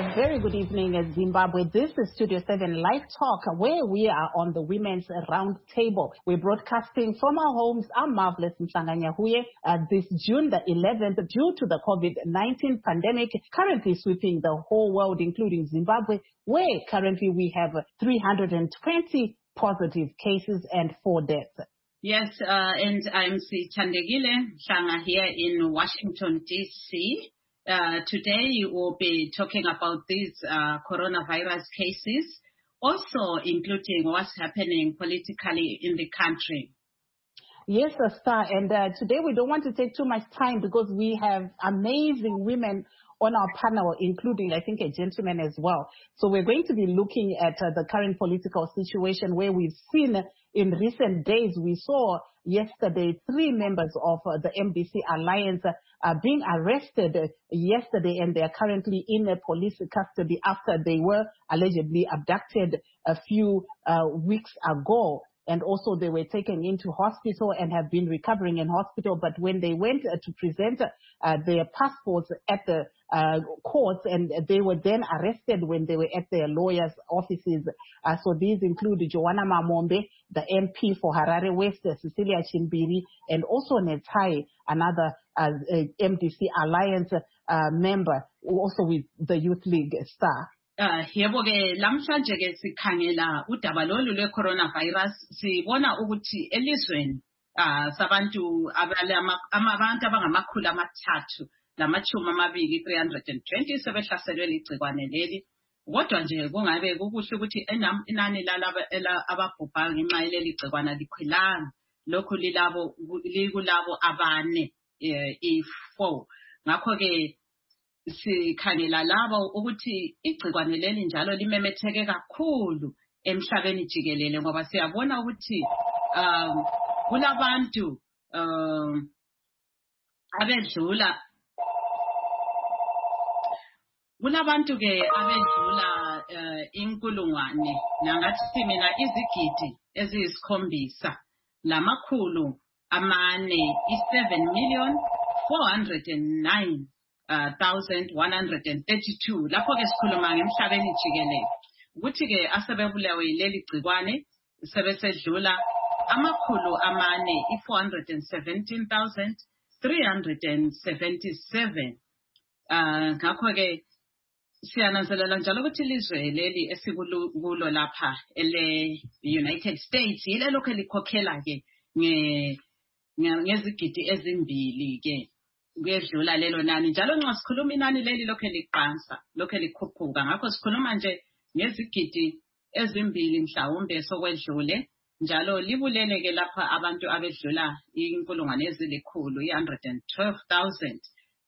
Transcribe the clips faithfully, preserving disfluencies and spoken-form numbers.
A very good evening, Zimbabwe. This is Studio seven Live Talk, where we are on the Women's Round Table. We're broadcasting from our homes. I'm Marvelous Msanganyahuye. Uh, this June the eleventh, due to the COVID nineteen pandemic currently sweeping the whole world, including Zimbabwe, where currently we have three hundred twenty positive cases and four deaths. Yes, uh, and I'm Sithandegile Shanga here in Washington, D C Uh, today we'll be talking about these uh, coronavirus cases, also including what's happening politically in the country. Yes, Star, and uh, today we don't want to take too much time because we have amazing women on our panel, including, I think, a gentleman as well. So we're going to be looking at uh, the current political situation where we've seen in recent days, we saw yesterday three members of uh, the M D C Alliance uh, being arrested yesterday, and they are currently in a police custody after they were allegedly abducted a few uh, weeks ago. And also they were taken into hospital and have been recovering in hospital. But when they went uh, to present uh, their passports at the uh, courts, and they were then arrested when they were at their lawyers' offices. Uh, so these include Joanna Mamombe, the M P for Harare West, Cecilia Chimbiri, and also Netai, another uh, M D C Alliance uh, member, also with the Youth League Star. Uh, yebo ke lamhlanje ke sikhangela udaba lolu lwe coronavirus sibona ukuthi elizweni uh, sabantu abalama abantu abangamakhulu amathathu lamachumi amabili three hundred twenty sebehlaselwe ligcikwane leli kodwa nje kungabe kukuhle ukuthi inani lalabo ababhubhayo ngenxa yeleli gcikwana likhwelanga lokhu lilabo likulabo abane i four ngakho ke sikhangela labo ukuthi igcikwane leli njalo limemetheke kakhulu emhlabeni jikelele ngoba siyabona ukuthi um kulabantu um abedlula kulabantu ke abedlula uh, inkulungwane nangathi mina izigidi eziyisikhombisa lamakhulu amane i-seven million four hundred nine Uh, one thousand one hundred thirty-two lapho ke sikhuluma ngemhlabeni jikelele ukuthi ke asebebulawe yileli gcikwane sebesedlula amakhulu amane i-four hundred seventeen thousand three hundred seventy-seven. uh ngakho ke siyananzelela njalo ukuthi ilizwe leli esikulo lapha ele United States yilelo ke likhokhela ke nge ngezigidi ezimbili ke kuyedlula lelo nani njalo nxa sikhuluma inani leli lokho liqansa lokho likhuphuka ngakho sikhuluma nje ngezigidi ezimbili mhlawumbe sokwedlule njalo libulele ke lapha abantu abedlula inkulungwane ezilikhulu i one hundred twelve thousand.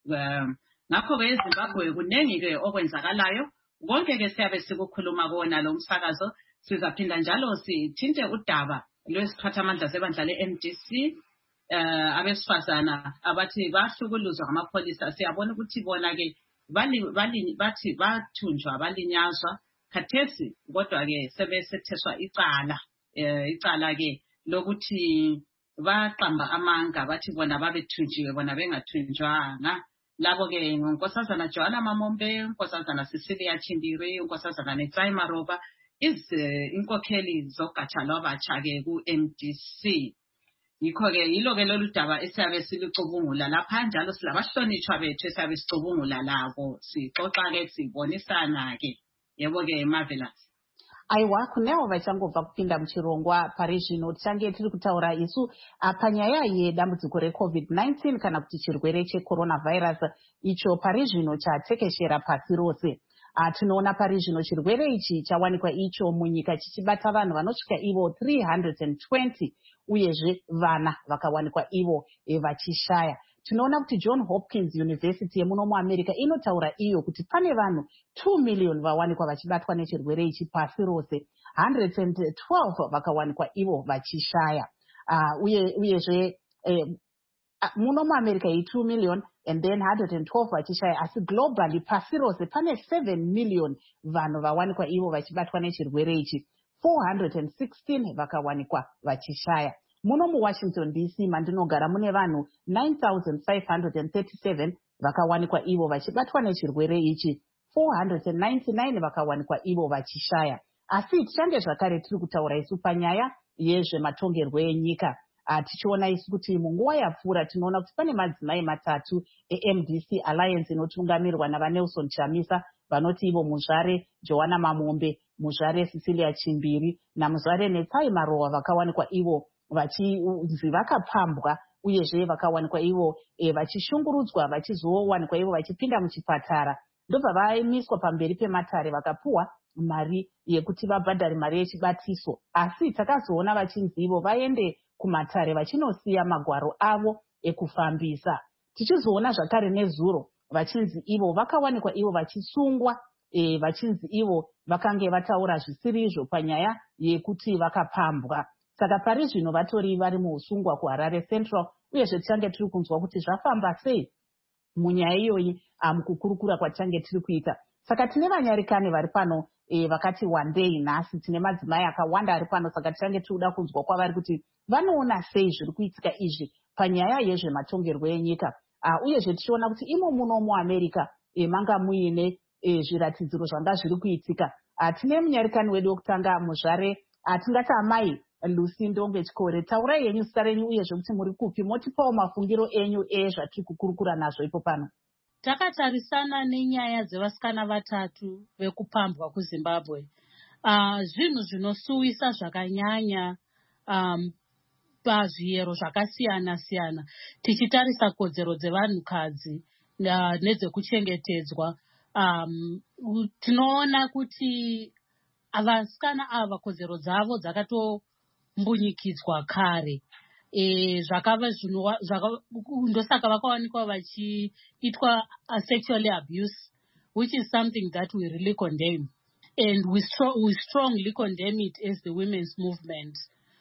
Ngakho ke eZimbabwe kunengi ke okwenzakalayo konke ke siyabe sikukhuluma kona lo msakazo sizaphinda njalo sithinte udaba lwesiphathamandla sebandla le-M D C Uh, abesifazana abathi bahlukuluzwa ngamapholisa siyabona ukuthi bona ke bali bali bathi bathunjwa balinyazwa khathesi kodwa ke sebesetheswa icala uh, icala ke lokuthi baqamba amanga bathi bona babethunjiwe bona bengathunjwanga labo ke ngonkosazana Joanna Mamombe, nkosazana Cecilia Chimbiri, nkosazana Netai Maroba iz uh, inkokheli zogatsha lwabatsha ke ku M D C. Yikho ke yilo ke lolu daba esiyabe silicubungula lapha njalo silabahlonishwa bethu esiyabe sicubungula labo sixoxa ke sibonisana ke yebo ke Marvelous. Aiwa kunewo vachangobva kupinda muchirongwa pari zvino tichange tiri kutaura isu panyaya yedambudziko reCovid nineteen kana kuti chirwere checoronavirus icho pari zvino chatekeshera pasi rose. Uh, tinoona pari zvino chirwere ichi chawanikwa icho munyika chichibata vanhu vanosvika ivo three hundred twenty uyezve vana vakawanikwa ivo e, vachishaya. Tinoona kuti John Hopkins University yemuno muAmerica inotaura iyo kuti pane vanhu two million vawanikwa vachibatwa nechirwere ichi pasi rose, one hundred twelve vakawanikwa ivo vachishaya. Uh, uye uyezve eh, muno muAmerica i two million and then one hundred twelve vachishaya, asi globally pasi rose pane seven million vanhu vawanikwa ivo vachibatwa nechirwere ichi, four hundred sixteen vakawanikwa vachishaya. Muno muWashington D C mandinogara mune vanhu nine thousand five hundred thirty-seven vakawanikwa ivo vachibatwa nechirwere ichi, four hundred ninety-nine vakawanikwa ivo vachishaya. Asi tichange zvakare tiri kutaura isu panyaya yezvematongerwo enyika. Uh, tichiona isu kuti munguva yapfuura tinoona kuti pane madzimai matatu e-M D C Alliance inotungamirwa navaNelson Chamisa, vanoti ivo muzvare Joanna Mamombe, muzvare Cecilia Chimbiri namuzvare Netsai Marowa vakawanikwa ivo vachinzi vakapambwa uyezve vakawanikwa ivo e, vachishungurudzwa vachizowanikwa ivo vachipinda muchipatara. Ndobva vaimiswa pamberi pematare vakapuwa mari yekuti vabhadhare mari yechibatiso. Asi takazoona vachinzi ivo vaende kumatare vachinosiya magwaro avo ekufambisa. Tichizoona zvakare nezuro vachinzi ivo vakawanikwa ivo vachisungwa, e, vachinzi ivo vakange vataura zvisiri izvo panyaya yekuti vakapambwa. Saka pari zvino vatori vari muusungwa kuHarare Central, uyezve tichange tiri kunzwa kuti zvafamba sei munyaya iyoyi mukukurukura kwatichange tiri kuita. Saka tine vanyarikani vari pano e, vakati one day nhasi tine madzimai akawanda ari pano, saka tichange tiri kunzwa kwavari kuti vanoona sei zviri kuitika izvi panyaya yezvematongerwo enyika. Uh, uyezve tichiona kuti imo muno muAmerica e, manga muine e, zviratidziro zvanga zviri kuitika. Uh, tine munyarikani wedu wekutanga muzvare uh, tingati amai Lucy Ndonge Chikore. Taurai yenyu zita renyu uyezve kuti muri kupi, motipawo mafungiro enyu ezvatiri kukurukura nazvo ipo pano. Takatarisana nenyaya dzevasikana vatatu vekupambwa kuZimbabwe. Uh, zvinhu zvinosuwisa zvakanyanya um, pazviyero zvakasiyana siyana tichitarisa kodzero dzevanhukadzi uh, nedzekuchengetedzwa. Um, tinoona kuti vasikana ava kodzero dzavo dzakatombunyikidzwa kare. E, zvakava zvinhu ndosaka vakawanikwa vachiitwa sexually abuse, which is something that we really condemn, and we, stro we strongly condemn it as the women's movement.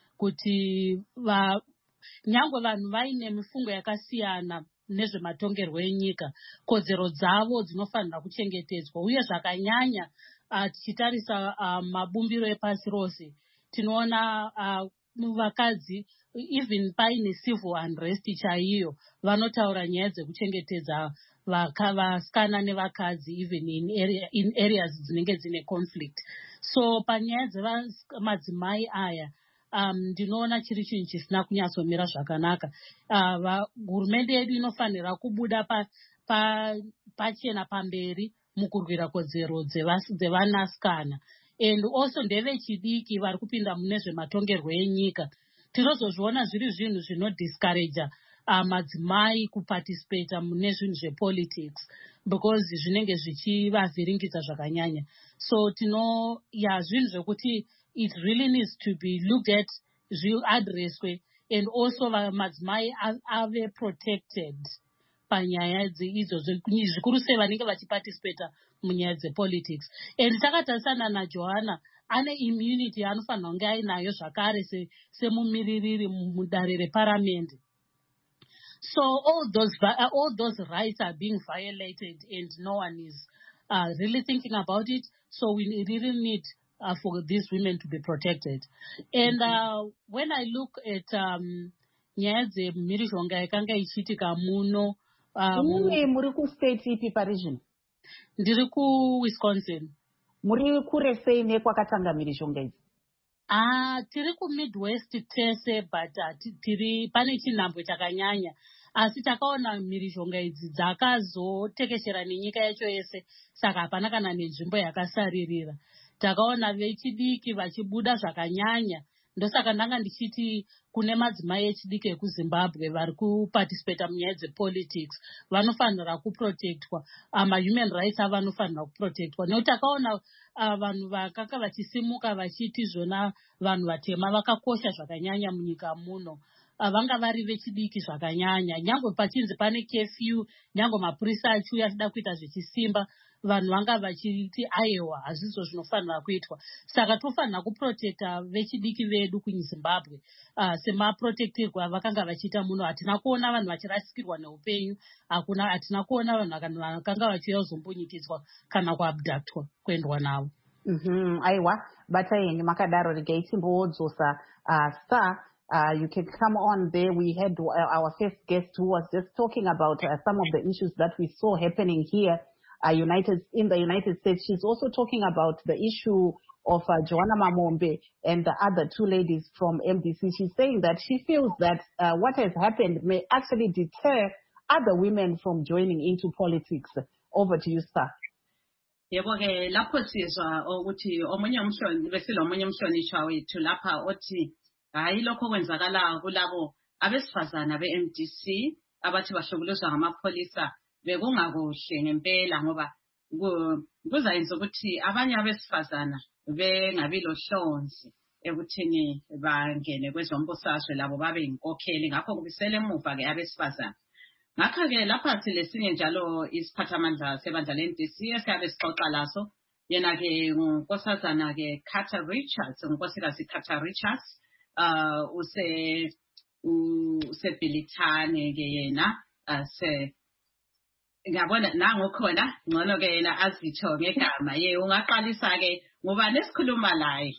Kuti va nyangwe vanhu vaine mifungo yakasiyana nezvematongerwo enyika, kodzero dzavo dzinofanira kuchengetedzwa. Uye zvakanyanya uh, tichitarisa uh, mabumbiro epasi rose tinoona uh, vakadzi even paine civil unrest chaiyo vanotaura nyaya dzekuchengetedza vasikana nevakadzi even in, area, in areas dzinenge dzine conflict. So panyaya dzemadzimai aya um, ndinoona chiri chinhu chisina kunyatsomira zvakanaka. Uh, hurumende yedu inofanira kubuda pa, pa, pachena pamberi mukurwira kodzero dzevanasikana. And also ndevechidiki vari kupinda mune zvematongerwo enyika. Tinozozviona zviri zvinhu zvinodiscourage uh, madzimai kuparticipate mune zvinhu zvepolitics because zvinenge zvichivavhiringidza zvakanyanya. So tino ya zvinhu zvekuti it really needs to be looked at, zviadreswe, and also madzimai ave protected panyaya idzo zvikuru sei vanenge vachiparticipate munyaya dzepolitics. And takatarisana naJoanna ane immunity anofanira kunge ainayo zvakare semumiririri mudare reparamende. So all those all those rights are being violated and no one is uh, really thinking about it. So we really need uh, for these women to be protected. And uh, when I look at um, nyaya dzemhirizhonga yakanga ichiitika muno, Imwe muri ku state ipi parizvino? Ndiri ku Wisconsin. Muri kure sei nekwakatanga mhirizhonga idzi? Ah, tiri ku Midwest tese, but uh, tiri pane chinhambwe chakanyanya. Asi takaona mhirizhonga idzi dzakazotekeshera nenyika yacho yese, saka hapana kana nenzvimbo yakasaririra. Takaona vechidiki vachibuda zvakanyanya. Ndosaka ndanga ndichiti kune madzimai echidiki ekuZimbabwe vari kuparticipate munyaya dzepolitics vanofanira kuprotectwa, ama uh, human rights avo vanofanira kuprotectwa. Nekuti takaona uh, vanhu vakanga vachisimuka vachiti zvona vanhu vatema vakakosha zvakanyanya munyika muno. Uh, vanga vari vechidiki zvakanyanya. Nyangwe pachinzi pane curfew, nyangwe mapurisa achiuya achida kuita zvechisimba, vanhu vanga vachiti aiwa hazvizvo zvinofanira kuitwa. Saka tofanira kuprotecta vechidiki vedu kuZimbabwe uh, semaprotectirwa vakanga vachiita muno. Hatina kuona vanhu vachirasikirwa neupenyu, hakuna, hatina kuona vanhu vakanga vachiuya kuzombunyikidzwa kana kuabductwa kuendwa navo. Mhm, aiwa, bata yenyu makadaro regai timbodzosa uh, star. Uh, you can come on there. We had uh, our first guest who was just talking about uh, some of the issues that we saw happening here uh, United in the United States. She's also talking about the issue of uh, Joanna Mamombe and the other two ladies from M D C. She's saying that she feels that uh, what has happened may actually deter other women from joining into politics. Over to you, sir. Yebo ke lapho sizwa ukuthi omunye umhloni besilo omunye umhlonishwa wethu lapha othi hayi lokho kwenzakala kulabo abesifazana be-M D C abathi bahlukuluzwa ngamapholisa bekungakuhle ngempela ngoba kuzayenza ukuthi abanye abesifazana bengabi lohlonzi ekuthini bangene kwezombusazwe labo babe inkokheli ngakho kubisela emuva ke abesifazana. Ngakho ke lapha silesinye njalo isiphathamandla sebandla le-M D C esiyabe sixoxa laso yena ke unkosazana ke Carter Richards, unkosikazi Carter Richards uh use usebhilithane ke yena ase ngabona nangu khona ngcono ke yena azitho ngegama ye ungaqalisa ke ngoba nesikhuluma laye.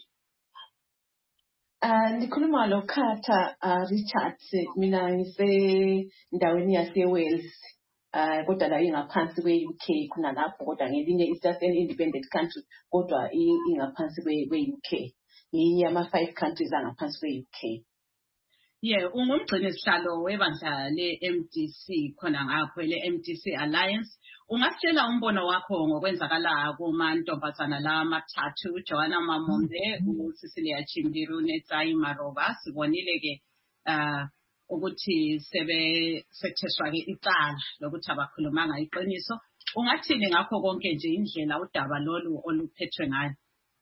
Uh, ndikhuluma lo Carter uh, Richards mina ngisendaweni yase Wales uh, kodwa la ingaphansi kwe U K kuna lapho kodwa ngelinye is just an independent country kodwa ingaphansi kwe U K nginye ama five countries angaphansi kwe U K. Yeah, ungumgcini sihlalo webandla le-M D C khona ngapho le-M D C Alliance. Ungasitshela umbono wakho ngokwenzakala kumantombazana la mathathu Joanna Mamombe, uCecilia Chimbiru neTsayi Maroba. Sibonile ke uh ukuthi sebe setheswa ke icala lokuthi abakhulumanga iqiniso. Ungathini ngakho konke nje indlela udaba lolu oluphethwe ngayo?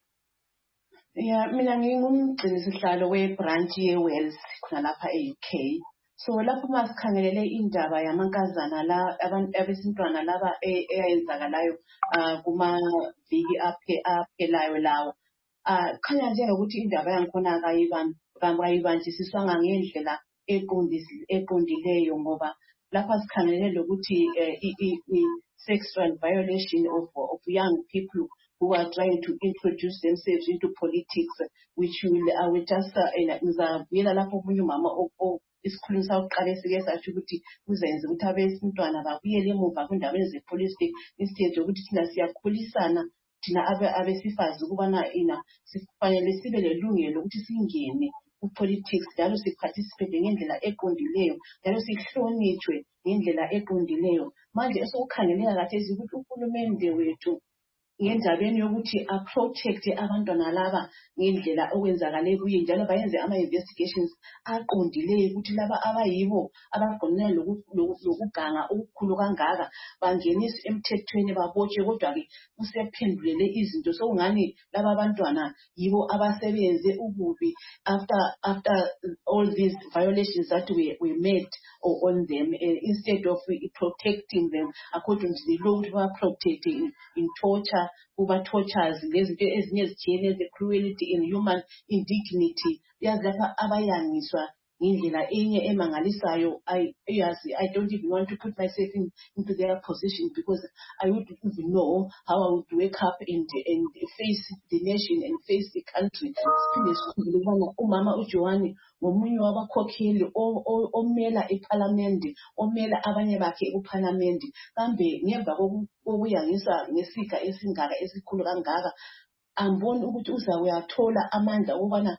Yeah, mina ngingumgcini sihlalo we-branch ye-Wales khona lapha e-U K. So lapho masikhangelele indaba yamankazana la abantu abesintwana laba eyenzakalayo uh, kuma viki aphe aphelayo lawo. Ah uh, khanya njengokuthi indaba yangikhona kayibanjisiswanga ngendlela eqondileyo ngoba lapha sikhangelele lokuthi uh, sexual violation of of young people who are trying to introduce themselves into politics, which will I will just ngizabuyela lapho omunye umama isikhulumi sakuqala esike sasho ukuthi kuzenza ukuthi abesintwana babuyele emuva kwindaba zepolitics instead ukuthi thina siyakhulisana thina abesifazi ukubana ina sifanele sibe lelungelo ukuthi singene ku-politics njalo siparticipate ngendlela eqondileyo njalo sihlonitshwe ngendlela eqondileyo. Manje esokukhangeleka kahle ukuthi uhulumende wethu ngendabeni yokuthi a-protect abantwana laba ngendlela okwenzakale kuye njalo bayenze ama-investigations aqondileyo ukuthi laba abayibo abaqonene lokuganga okukhulu kangaka bangeniswe emthethweni babotshwe kodwa-ke kusephendulele izinto sokungani laba abantwana yibo abasebenze ububi after after all these violations that were, were made on them uh, instead of uh, protecting them according to the law to protect in, in torture kuba tortures lezinto ezinye ezithiyene the cruelty inhuman indignity yazi lapha abayangiswa ngendlela enye emangalisayo. I yes, I don't even want to put myself in, into their position because I wouldn't even know how I would wake up and and face the nation and face the country. Umama uJohani ngomunye wabakhokheli omela eParliament omela abanye bakhe eParliament kambe ngemva kokuyangisa ngesika esingaka esikhulu kangaka amboni ukuthi uzawuyathola amandla ukubana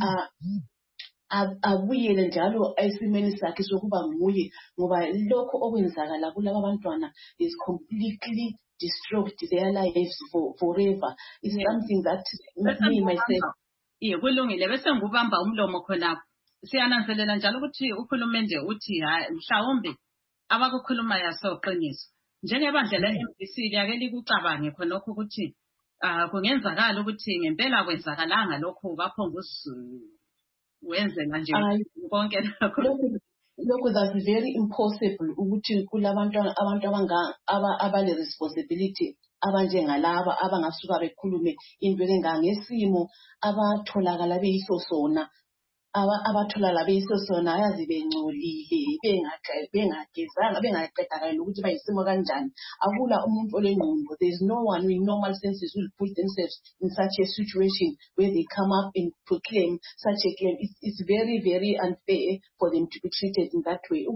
abuyele njalo esimeni sakhe sokuba nguye ngoba lokho okwenzakala kulabo abantwana is completely destroyed their lives for forever. It's yeah. something that me myself yeah kulungile bese ngubamba umlomo khona siyananzelela njalo ukuthi ukhulumende uthi hayi mhlawumbe abakukhuluma yasoqiniso njengebandla le-M D C liyake likucabange khonokho ukuthi ah kungenzakala ukuthi ngempela kwenzakalanga lokho baphongusu wenze manje konke lokho lokho that's very impossible ukuthi kulabantwana abantu abanga abale responsibility abanjengalaba abangasuka bekhulume into engangesimo abatholakala beyisosona abatholala beyisosona yazi bengcolile bengagezanga bengaqedakala ukuthi bayisimo kanjani. Akula umuntu olengqondo. There is no one with normal senses who will put themselves in such a situation where they come up and proclaim such a claim. It's, it's very, very unfair for them to be treated in that way.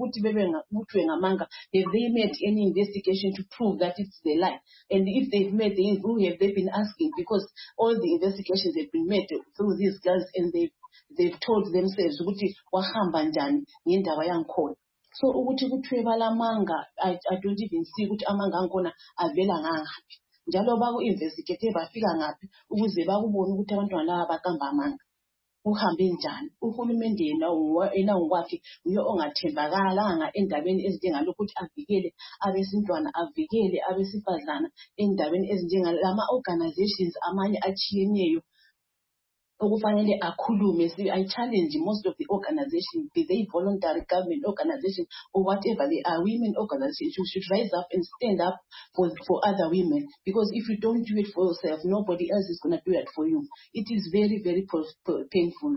Have they made any investigation to prove that it's the lie? And if they've made, who have they been asking? Because all the investigations have been made through these girls, and they've they've told themselves ukuthi wahamba njani ngendaba yankhona. So ukuthi kuthiwe balamanga, I, I don't even see ukuthi amanga ankhona avela ngangaphi. Njalo baku-investigate bafika ngaphi ukuze bakubone ukuthi abantwana laba baqamba amanga. Uhambe njani? Uhulumende yena yena ngokwakhe uyo ongathembakalanga endabeni ezinjengalokhu ukuthi avikele abesintwana, avikele abesifazana endabeni ezinjengalama organizations amanye achiyeneyo okufanele akhulume. I challenge most of the organizations, be they voluntary government organizations or whatever they are, women organizations should rise up and stand up for for other women, because if you don't do it for yourself, nobody else is going to do it for you. It is very, very painful.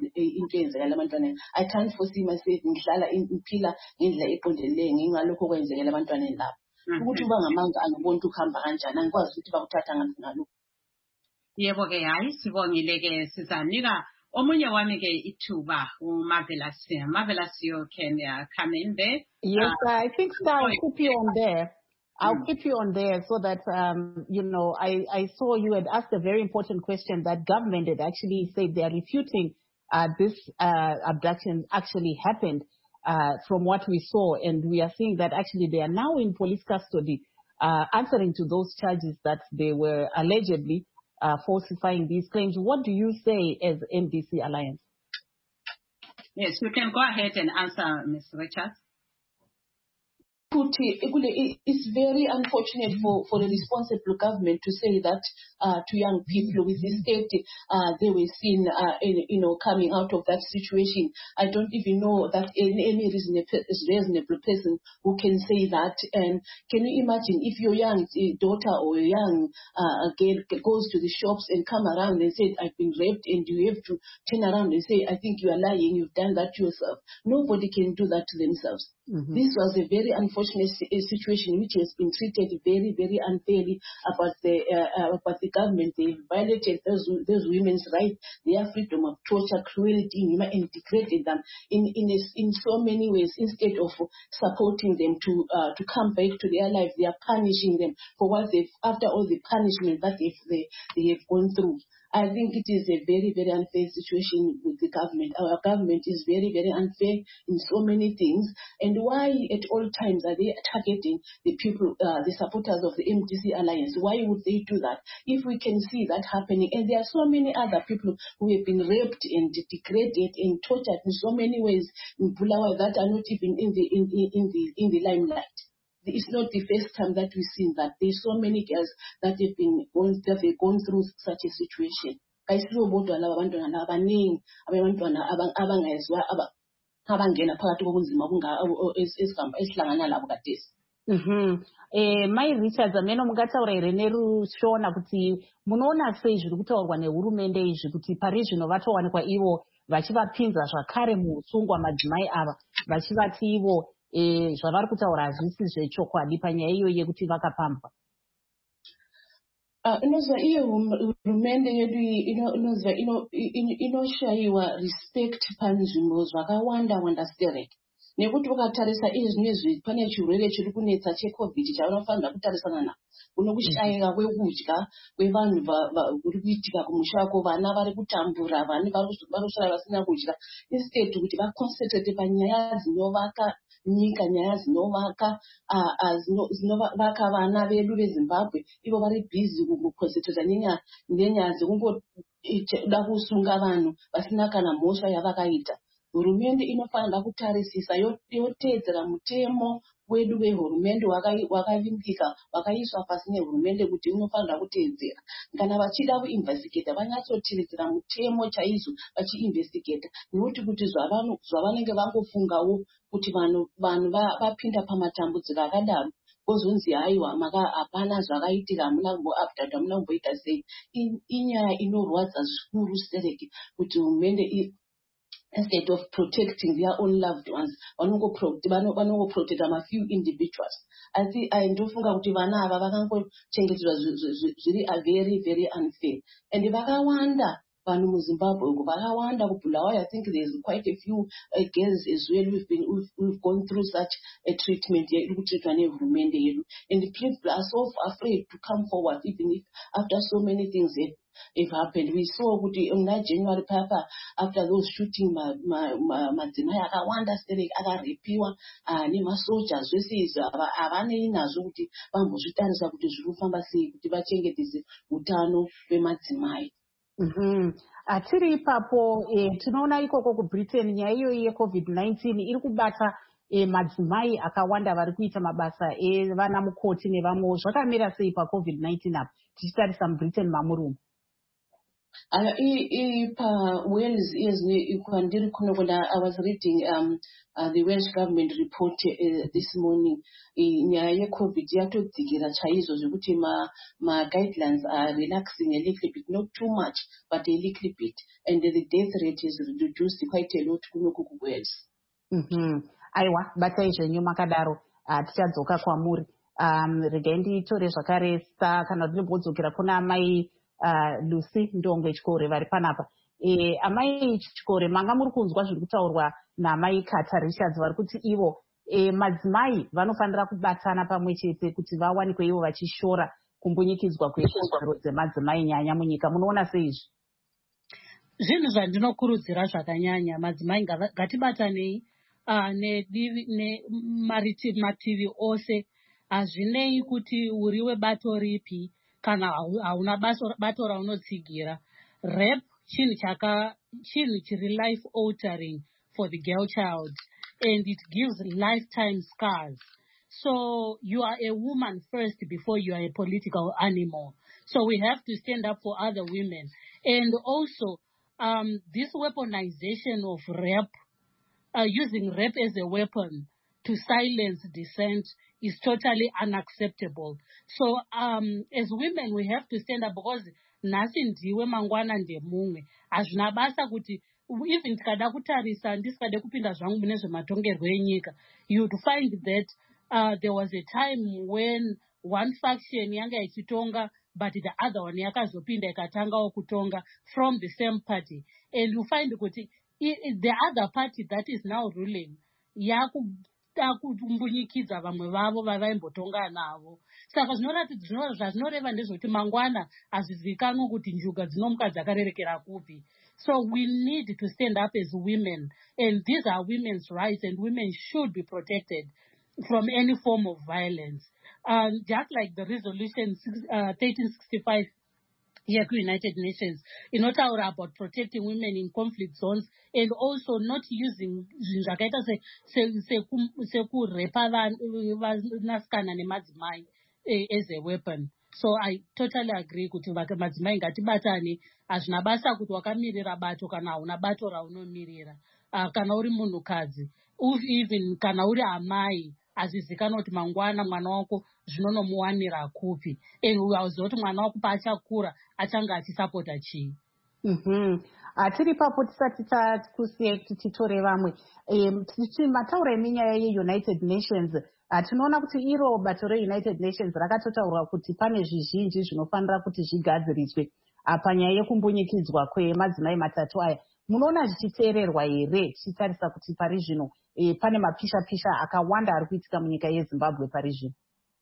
I can't foresee myself ngihlala impila ngendlela eqondileyo ngingalokho kwenzekela abantwaneni labo. Ukuthi uba ngamanga angiboni ukuhamba kanjani, angikwazi ukuthi bakuthatha ngalokho. Yebo ke hayi sibongile ke sizanika omunye wami ke ithuba uMarvelous. Marvelous, you can uh, come in there. Yes, uh, I think so I'll keep you on there. I'll mm. keep you on there so that, um, you know, I, I saw you had asked a very important question that government had actually said they are refuting uh, this uh, abduction actually happened uh, from what we saw. And we are seeing that actually they are now in police custody uh, answering to those charges that they were allegedly Uh, falsifying these claims. What do you say as M D C Alliance? Yes, you can go ahead and answer, Miz Richards. It's very unfortunate for, for the responsible government to say that uh, to young people with the state uh, they were seen, uh, in, you know, coming out of that situation. I don't even know that any, any reasonable, reasonable person who can say that. And can you imagine if your young daughter or a young uh, girl goes to the shops and come around and said, I've been raped, and you have to turn around and say, I think you are lying, you've done that to yourself. Nobody can do that to themselves. Mm-hmm. This was a very unfortunate situation which has been treated very, very unfairly about the uh, about the government. They violated those those women's rights, their freedom of torture, cruelty, and degraded them in in a, in so many ways. Instead of supporting them to uh, to come back to their life, they are punishing them for what they've after all the punishment that they've, they they have gone through. I think it is a very, very unfair situation with the government. Our government is very, very unfair in so many things. And why at all times are they targeting the people, uh, the supporters of the M D C Alliance? Why would they do that? If we can see that happening, and there are so many other people who have been raped and degraded and tortured in so many ways in Bulawayo that are not even in the, in, in, in the, in the limelight. It's not the first time that we've seen that. There's so many girls that have been going, that they've gone through such a situation. Kayisibo bodwa laba bantwana abaningi abantwana abangezwa abangena phakathi kobunzima esihamba esihlangana labo kadesi. Mhm. Eh Mai Richards amene mukataura ire nerushona kuti munoona sei zviri kutaurwa nehurumende izvi kuti pari zvino vatowanikwa ivo vachivapinza zvakare muusungwa madzimai ava vachivati ivo Eh, zvavari kutaura hazvisi zvechokwadi panyaya iyo yekuti vakapambwa. Inozwa iyo hurumende yedu inozwa inoshayiwa respect panzvimbo zvakawanda wanda stereki. Nekuti ukatarisa izvinezvi pane chirwere chiri kunetsa checovid chaunofanira kutarisana na kuno kushayika kwekudya kwevanhu kuri kuitika kumushako, vana vari kutambura, vana varusara vasina kudya, instead kuti vaconcentrate panyaya dzinovaka nyika, nyaya dzinovaka dzinovaka vana vedu veZimbabwe. Ivo vari busy kuconcentrate nenyaya dzekungoda kusunga vanhu vasina kana mhosva yavakaita. Hurumende inofanira kutarisisa yoteedzera mutemo wedu wehurumende wakavimbika wakaiswa pasi nehurumende kuti unofanira kuteedzera. Kana vachida kuinvestigata vanyatsotevedzera mutemo chaizvo vachiinvestigata, nokuti kuti zvavanenge vangofungawo kuti vanhu vapinda pamatambudziko akadaro kozonzi haiwa maka hapana zvakaitika, hamuna kumboapdata, hamuna kumboita sei. Inyaya inorwadza zvikuru stereki kuti hurumende instead of protecting their own loved ones, vanongoprotect a few individuals. Asi ndofunga kuti vana ava vakangochengetedzwa zviri very very unfair, and vakawanda vanhu muZimbabwe uko vakawanda kubulawayo. I think there's quite a few uh, girls as well we've been we've, we've gone through such a treatment iri kutreatwa nehurumende yedu, and people are so afraid to come forward even if after so many things have It happened. We saw kuti on that January papa after those shooting madzimai akawanda sterek akarepiwa nema soldiers zvese izvo avanei nazvo kuti vambozvitarisa kuti zviri kufamba sei kuti vachengetedze utano hwemadzimai. Mhm. Tiri ipapo tinoona ikoko kuBritain nyaya iyoyi yeCovid nineteen iri kubata madzimai akawanda vari kuita mabasa evana mukoti nevamwewo. Zvakamira sei paCovid nineteen apo tichitarisa muBritain mamurumu? Uh, Wales is I was reading um, uh, the Welsh government report uh, this morning. Nyaya COVID yatodzikira chaizvo zvekuti ma ma guidelines are relaxing a little bit, not too much, but a little bit, and the death rate is reduced quite a lot kunoku kuWales. Mhm. Aiwa, bata izvenyu makadaro tichadzoka kwamuri. Um, regai nditore zvakare sta kana ndinombodzoka kuna mai Uh, Lucy Ndongwe Chikore vari panapa. E, amai Chikore, manga muri kunzwa zviri kutaurwa namai Kata Richards vari kuti ivo e, madzimai vanofanira kubatana pamwe chete kuti vawanikwe ivo vachishora kumbunyikidzwa kwekodzero dzemadzimai nyanya munyika. Munoona sei izvi? Zvinhu zvandinokurudzira zvakanyanya, madzimai ngatibatanei uh, nemativi ose. Hazvinei kuti uriwe bato ripi kana hauna bato raunotsigira. Rape chinhu chaka chinhu chiri life altering for the girl child, and it gives lifetime scars. So you are a woman first before you are a political animal. So we have to stand up for other women. And also um, this weaponization of rape, uh, using rape as a weapon to silence dissent is totally unacceptable. So um, as women, we have to stand up because nasi ndiwe mangwana ndemumwe. Hazvina basa kuti even tikada kutarisa ndisikade kupinda zvangu mune zvematongerwo enyika, you would find that uh, there was a time when one faction yanga ichitonga but the other one yakazopinda ikatangawo kutonga from the same party, and you find kuti the other party that is now ruling yaku takumbunyikidzwa vamwe vavo vavaimbotonga navo. Saka zvazvinoreva ndezvekuti mangwana hazvizivikanwi kuti njuga dzinomuka dzakarerekera kupi. So we need to stand up as women, and these are women's rights, and women should be protected from any form of violence. Um, just like the resolution uh, thirteen sixty-five here to United Nations, inotaura about protecting women in conflict zones and also not using zvakaita sekurepa vanasikana nemadzimai as a weapon. So I totally agree kuti madzimai ngatibatane. Hazvina basa kuti wakamirira bato kana hauna bato raunomirira. Uh, kana uri munhukadzi, even kana uri amai, hazvizikanwa kuti mangwana mwana wako zvinonomuwanira kupi, and uyaziva kuti mwana wako paachakura achanga achisapota chii. Mhm. Tiri papo tisati takusiya kuti titore vamwe. Mataura eminyaya yeUnited Nations, tinoona kuti iro bato reUnited Nations rakatotaura kuti pane zvizhinji zvinofanira kuti zvigadziriswe panyaya yekumbunyikidzwa kwemadzimai matatu aya. Munoona zvichiteererwa here tichitarisa kuti pari zvino pane mapisha-pisha akawanda ari kuitika munyika yeZimbabwe pari zvino?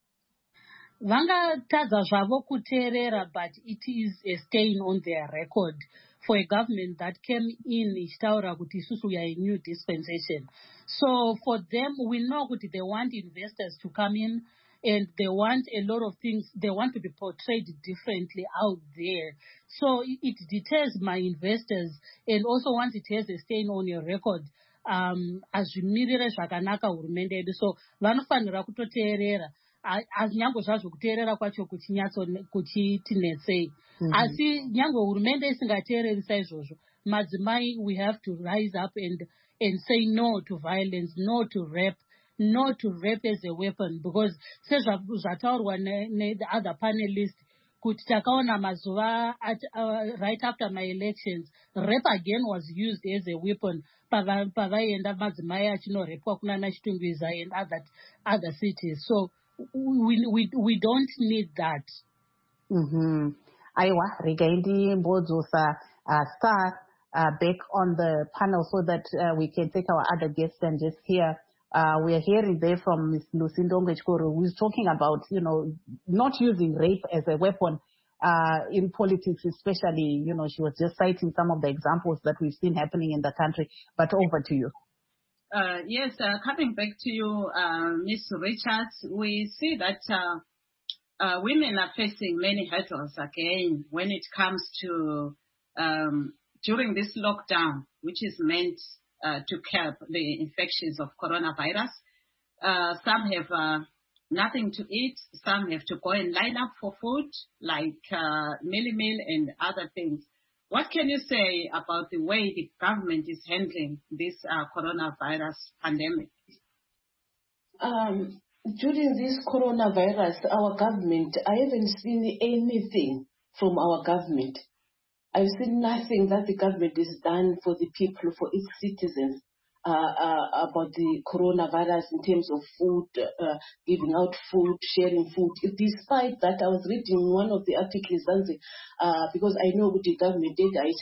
Vangatadza zvavo kuteerera, but it is a stain on their record for a government that came in ichitaura kuti isusu we are a new dispensation. So for them, we know kuti they want investors to come in, and they want a lot of things, they want to be portrayed differently out there. So it deters my investors, and also once it has a stain on your record, um, azvimirire zvakanaka hurumende yedu. So vanofanira kutoteerera. As nyango zvazvo kuteerera kwacho kuchinyatso kuchitinetsei. Asi nyango hurumende isingateererisa izvozvo, madzimai, we have to rise up and and say no to violence, no to rape, no to rape as a weapon, because sezvataurwa ne the other panelists, kuti takaona mazuva uh, right after my elections, rape again was used as a weapon pavaienda madzimai achinorepwa kunana Chitungwiza and other, other cities. So we, we, we don't need that. Mm-hmm. Aiwa, Rigaindi Mbozosa, uh, Star, uh, back on the panel so that uh, we can take our other guests and just hear. Uh, we are hearing there from Miz Lucinda Ongechkoro, who is talking about, you know, not using rape as a weapon uh, in politics, especially, you know, she was just citing some of the examples that we've seen happening in the country. But over to you. Uh, yes, uh, coming back to you, uh, Miz Richards, we see that uh, uh, women are facing many hurdles again when it comes to um, during this lockdown, which is meant Uh, to curb the infections of coronavirus. Uh, some have uh, nothing to eat. Some have to go and line up for food, like uh, Milli Meal and other things. What can you say about the way the government is handling this uh, coronavirus pandemic? Um, during this coronavirus, our government, I haven't seen anything from our government. I've seen nothing that the government has done for the people, for its citizens, uh, uh, about the coronavirus in terms of food, uh, giving out food, sharing food. Despite that, I was reading one of the articles, uh, because I know what the government did, I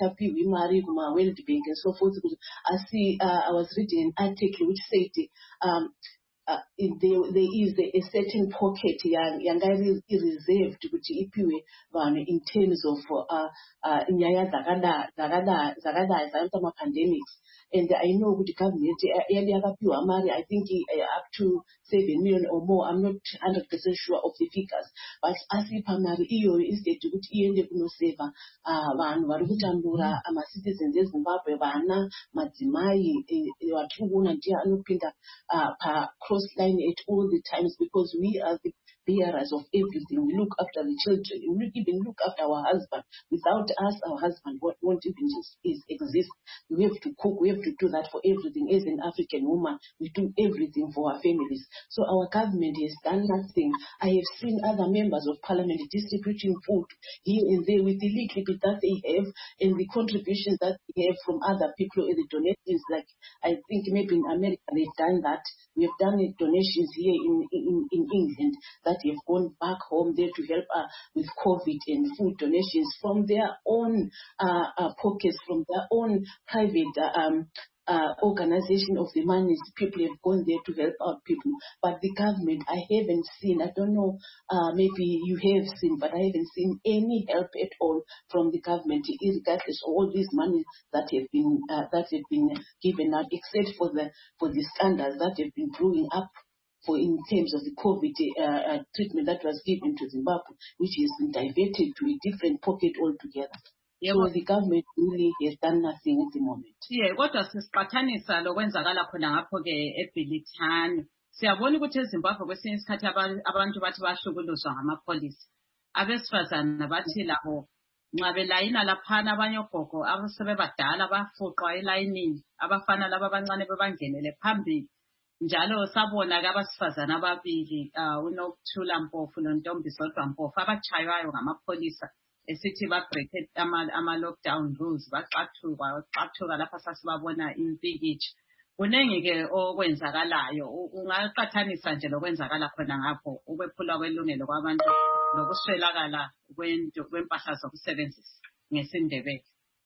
World Bank and so forth. I see, uh, I was reading an article which said, um, Uh, there, there is a, a certain pocket yanga reserved kuti ipiwe vanhu in terms of uh, uh, nyaya dzakadai dzakadai pandemics, and I know kuti government yali yakapiwa mari, I think uh, up to seven million or more. I'm not one hundred percent sure of the figures, but asi pamari iyo instead kuti iende kunoseva uh, vanhu vari kutambura ama citizens eZimbabwe, vana, madzimai, vatiri kuona ndiye anopinda uh, pa cross line at all the times, because we are the bearers of everything. We look after the children. We even look after our husband. Without us, our husband won't even just exist. We have to cook. We have to do that for everything. As an African woman, we do everything for our families. So our government has done nothing. I have seen other members of parliament distributing food here and there with the little bit that they have and the contributions that they have from other people and the donations. Like I think maybe in America they've done that. We have done donations here in, in, in England that have gone back home there to help uh, with COVID and food donations from their own uh, uh, pockets, from their own private uh, um, uh, organization of the money. People have gone there to help out people. But the government, I haven't seen, I don't know, uh, maybe you have seen, but I haven't seen any help at all from the government, regardless of all these money that have been uh, that have been given out, except for the for the scandals that have been brewing up for in terms of the COVID uh, uh, treatment that was given to Zimbabwe, which has been diverted to a different pocket altogether. Yeah, so the government really has done nothing at the moment. Yeah, kodwa sisiqhathanisa lokwenzakala khona ngapho ke eBhilithani. Siyabona ukuthi eZimbabwe kwesinye isikhathi abantu bathi bahlukuluzwa ngamapholisa. Abesifazana bathi labo nxa belayina laphana abanye ogogo abasebebadala bafuqwa elayinini, abafana laba abancane bebangenele phambili. Njalo sabona ke abasifazana ababili uh, uNokuthula Mpofu noNtombizodwa Mpofu abatshaywayo ngamapholisa esithi ba-break ama, ama lockdown rules, baxathuka baxathuka lapha sasibabona impikitsha. Kunengi ke okwenzakalayo, ungaqhathanisa nje lokwenzakala khona ngapho ukwephulwa kwelungelo kwabantu nokuswelakala kwento kwempahla zokusebenzisa ngesindebele.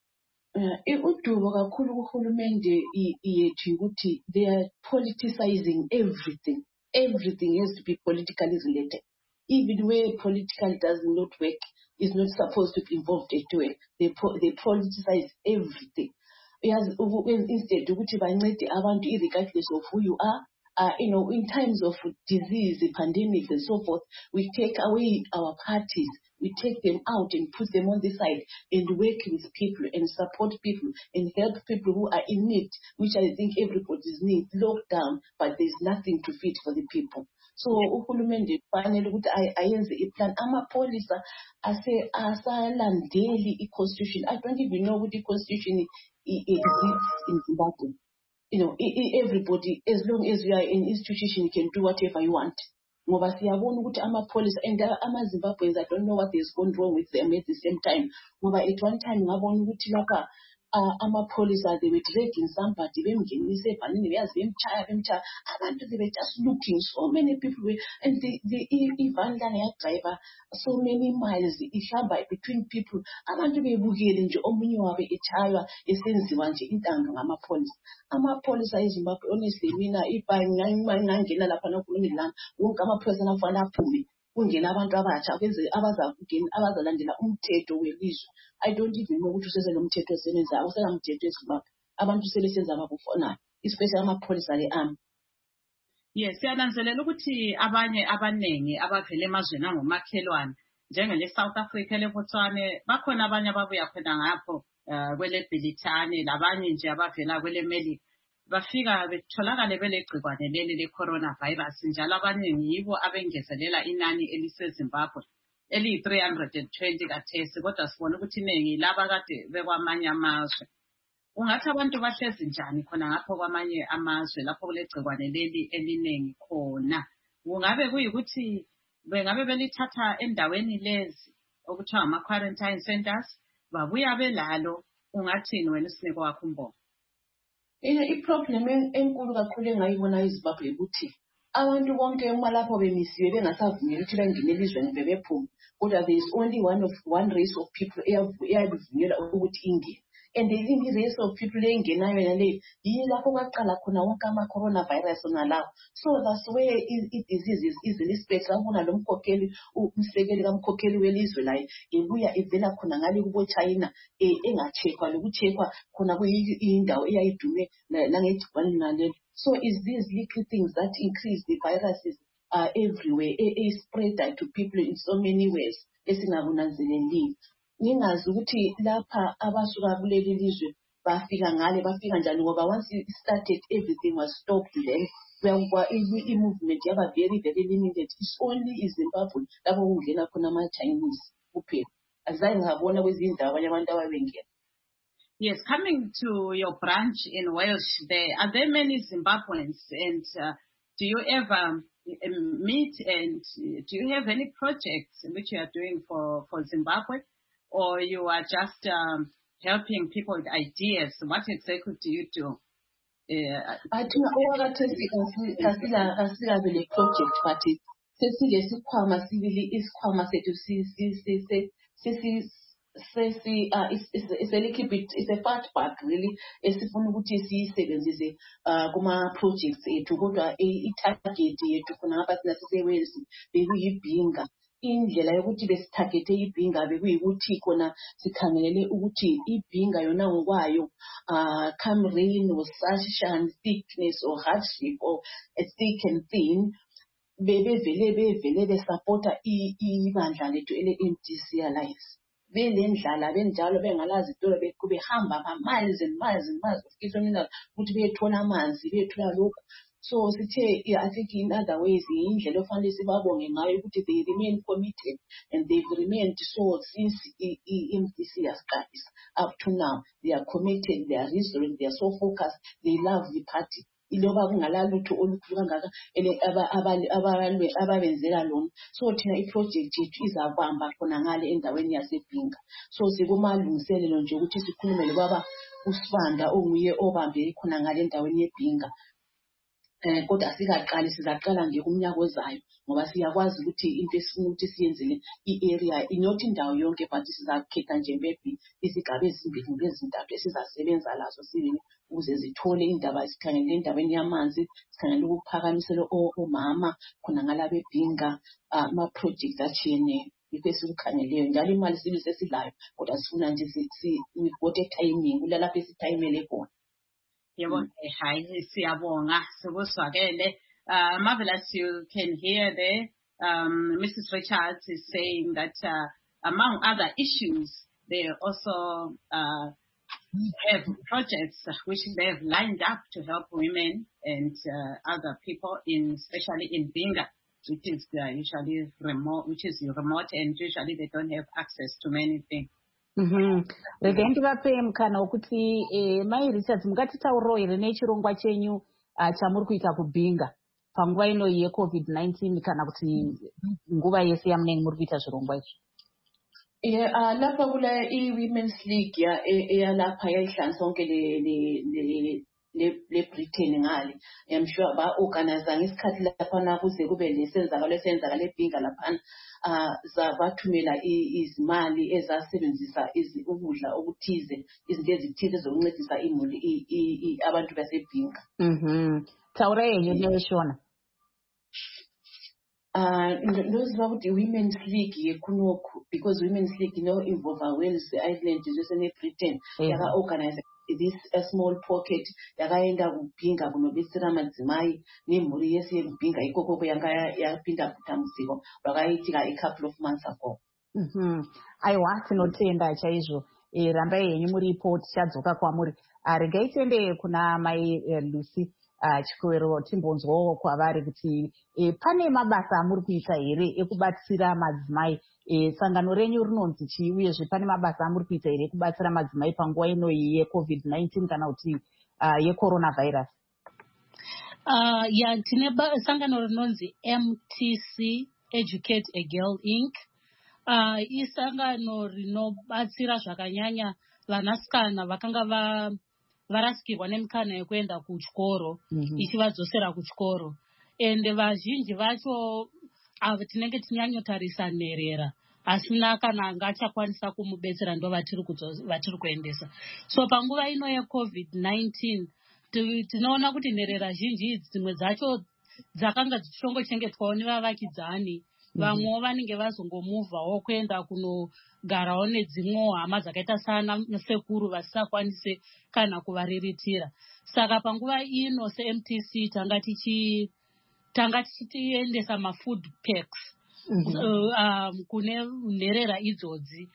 Uh, udubo kakhulu kuhulumende yethu ukuthi they are politicizing everything. Everything has to be politically related. Even where political does not work, is not supposed to be involved at all. They, they politicize everything. Yes, instead, ukuthi bancede abantu regardless of who you are. Uh, you know, in times of disease, pandemics, and so forth, we take away our parties, we take them out and put them on the side and work with people and support people and help people who are in need, which I think everybody's need. Lockdown, but there's nothing to feed for the people. So uhulumende fanele ukuthi ayenze iplan amapolisa ase asalandeli iconstitution. I don't even know what the constitution exists in Zimbabwe. You know, everybody, as long as you are in institution, you can do whatever you want. ngoba siyabona ukuthi ama-police and ama-Zimbabweans, I don't know what is going wrong with them at the same time. Ngoba at one time ngabona ukuthi lapha uh, ama-police they were dragging somebody, bemngenise ebhanini beyazi bemtshaya bemtshaya. Abantu they were just looking, so many people were, and the the ivan lana yadriver so many miles ihamba between people. Abantu bebukele nje omunye wabe etshaywa esenziwa nje intando ngama-police. Ama-police eZimbabwe honestly mina ibhangangena lapha nokhulumile lami wonke ama-police afana aphume kungena abantu abatsha beze abazakugena abazalandela umthetho welizwe. I don't even know ukuthi usese lo mthetho osebenzayo usela mthetho eZimbabwe abantu sebesenza abakufona especially ama-police ale army. Yes, siyananzelela ukuthi abanye abanengi abavela emazweni angomakhelwane njengele South Africa leBotswana bakhona abanye ababuya khona ngapho uh, kwele Bhilithane labanye nje abavela kwele Melika bafika betholakale belegcikwane leli le coronavirus njalo abaningi yibo abengezelela inani eliseZimbabwe eli three hundred twenty kathesi kodwa sibona ukuthi iningi laba kade bekwamanye amazwe. Ungathi abantu bahlezi njani khona ngapho kwamanye amazwe lapho kulegcikwane leli eliningi khona? Ungabe kuyikuthi bengabe belithatha endaweni lezi okuthiwa ama-quarantine centers babuya belalo? Ungathini wena Sineko wakho Mbongo? I-problem enkulu kakhulu engayibona eZimbabwe ukuthi abantu bonke uma lapho bemisiwe bengasavumeli ukuthi bangene elizweni bebephuma, kodwa there is only one of one race of people eyabivunyelwa ukuthi ingene. And the race of people engenayo yale yilapho kwaqala khona wonke ama-coronavirus nalawo. So that's where i-disease is easily spread. Ngabona lo mkhokheli umsekeli kamkhokheli welizwe la ebuya evela khona ngale kubo China enga-checkwa loku-checkwa khona kuyindawo eyayidume langegcikwane nalelo. So is these little things that increase the viruses uh, everywhere, e-spread to people in so many ways esingakunanzeleliyo. Ngingazi ukuthi lapha abasuka kuleli lizwe bafika ngale bafika njani ngoba once it started everything was stopped then kuyakwa i-movement yaba very very limited. It's only iZimbabwe lapho kungena khona ama-Chinese kuphela. Azange ngabona kwezinye indawo abanye abantu ababengena. Yes, coming to your branch in Welsh there, are there many Zimbabweans and uh, do you ever um, meet and do you have any projects which you are doing for, for Zimbabwe? Or you are just um, helping people with ideas? What exactly do you do? I think all the project party. Sesile sikhwama sibili isikhwama sethu si si si si si si uh it's a little bit it's a fat part really esifuna ukuthi siyisebenzise uh kuma projects ethu kodwa i-target yethu khona ngapha sina sisewales bekuyibhinga. Indlela yokuthi besithagethe ibhinga bekuyikuthi khona sikhangelele ukuthi ibhinga yona ngokwayo uh come rain or sunshine, thickness or hardship or thick and thin bebevele bevele besupporta ibandla lethu ele-M D C Alliance. Belendlala benjalo bengalazi itolo bekubehamba ama miles and miles and miles of kilometers ukuthi bethola amanzi bethola lokho. So sithe I think in other ways indlela ofanele sibabonge ngayo ukuthi they remain committed and they've remained so since i-M D C has started up to now. They are committed, they are resolute, they are so focused, they love the party. Iloba kungalalutho olukhulu kangaka ababenzela lona. So thina i-project yethu izabamba khona ngale endaweni yasebhinga. So sikumalungiselelo nje ukuthi sikhulume lobaba uSibanda onguye obambe khona ngale endaweni yebhinga. Eh kodwa sikaqali sizaqala nje kumnyaka ozayo ngoba siyakwazi ukuthi into esifuna ukuthi siyenzele i-area not indawo yonke but sizakhetha nje maybe izigaba ezimbili ngezintathu esizasebenza lazo sibili ukuze zithole indaba sikhangele endaweni yamanzi sikhangele ukuphakamisela omama khona ngalabe bhinga ama project achiyeneyo yikho esikukhangeleyo njalo imali sibi sesilayo kodwa sifuna nje si we got a timing kulalapha esithayimele khona. Yebo, hayi siyabonga sikuzwakele. Uh, marvelous, you can hear there. Um, Missus Richards is saying that uh, among other issues, they also uh, have projects which they have lined up to help women and uh, other people, in especially in Binga, which is uh, usually remote, which is remote, and usually they don't have access to many things. Mhm. Regendi vape mkana ukuthi eh Mai Richards mukati tauro ire nechirongwa chenyu chamuri kuita kubhinga. panguva ino yecovid nineteen kana kuti nguva yese yamunenge muri kuita zvirongwa izvi? Yeah, uh, lapha kula i-Women's League ya eyalapha yayihlanganisa sonke le le le le le Britain ngale. I'm sure ba organize ngesikhathi lapha kuze kube lesenzakalo esenzakalo ebhinga lapha uh zabathumela izimali ezasebenzisa ukudla okuthize, izinto ezithize zokuncedisa imuli abantu basebhinga. Mhm. Taura yenye leshona. Uh, those about the Women's League, because Women's League, you know, involve Wales Island, just in Britain, they are organized this a small pocket, they are in the Pinga, Bunobisra Mazimai, Nimuri, yes, Pinga, Ikoko, Yanga, Yapinda Putamsigo, Ragaiti a couple of months ago. Mm-hmm. I want to not say in that Chaizo, a Rambe, Nimuri Port, Shazuka Kwamuri, Arregated, Kuna, my Lucy. Chikwero timbonzwawo kwavari kuti e, pane mabasa amuri kuita here ekubatsira madzimai. E, sangano renyu rinonzi chii uyezve pane mabasa amuri kuita here ekubatsira madzimai panguva ino yecovid nineteen kana kuti uh, yecoronavirus? Uh, ya tine sangano rinonzi M T C Educate a Girl Incorporated. Uh, isangano rinobatsira zvakanyanya vanasikana vakanga va varasikirwa nemikana yekuenda kuchikoro, mm-hmm. ichivadzosera kuchikoro. Ende vazhinji vacho avo tinenge tinyanyotarisa nherera asina kana anga achakwanisa kumubetsera ndo vatiri vatiri kuendesa. So panguva ino yecovid nineteen tinoona kuti nherera zhinji idzi dzimwe dzacho dzakanga dzichongochengetwawo nevavakidzani. Vamwewo vanenge vazongomuvhawo kuenda kunogarawo nedzimwewo hama dzakaita sana sekuru vasisakwanise kana kuvariritira. Saka panguva ino se-M T C tanga tichi tanga tichiendesa mafood packs mm-hmm. uh, um, kune nherera idzodzi.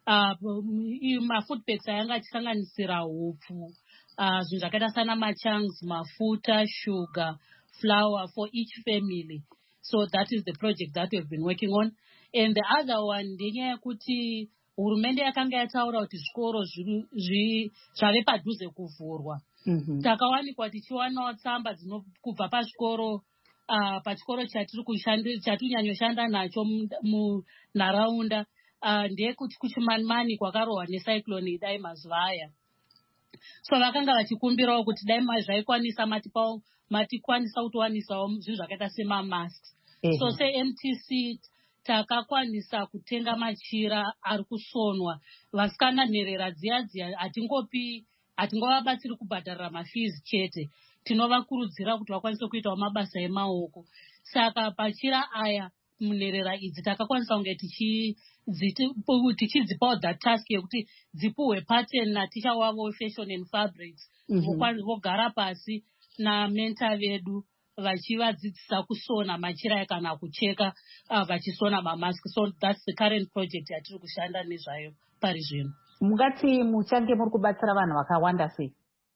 Uh, mafood packs ayanga achisanganisira hupfu, uh, zvinhu zvakaita sana machunks, mafuta, sugar, flour for each family. So that is the project that we've been working on. And the other one, ndenyaya kuti hurumende yakanga yataura kuti zvikoro zvave padhuze kuvhurwa. Takawanikwa tichiwanawo tsamba dzinobva pazvikoro uh, pachikoro chatiri kushanda chatinyanya nacho munharaunda uh, ndeyekuti kuchimanimani kwakarohwa necyclone idai mazuva aya. So vakanga vachikumbirawo kuti dai zvaikwanisa matipawo matikwanisa kutowanisawo zvinhu zvakaita semamasks. Mm-hmm. So se-M T C takakwanisa kutenga machira ari kusonwa. Vasikana nherera dziya dziya hatingopi hatingovabatsiri kubhadharira mafees chete. Tinovakurudzira kuti vakwanise kuitawo mabasa emaoko. Saka pachira aya munherera idzi takakwanisa kunge tichi tichidzipawo that task yekuti dzipuhwe pattern naticha wavo fashion and fabrics. Mm-hmm. Vogara pasi na mentor vedu vachivadzidzisa kusona machira kana kucheka uh, vachisona mamask. So that's the current project yatiri kushanda nezvayo pari zvino. Mungati muchange muri kubatsira vanhu vakawanda sei?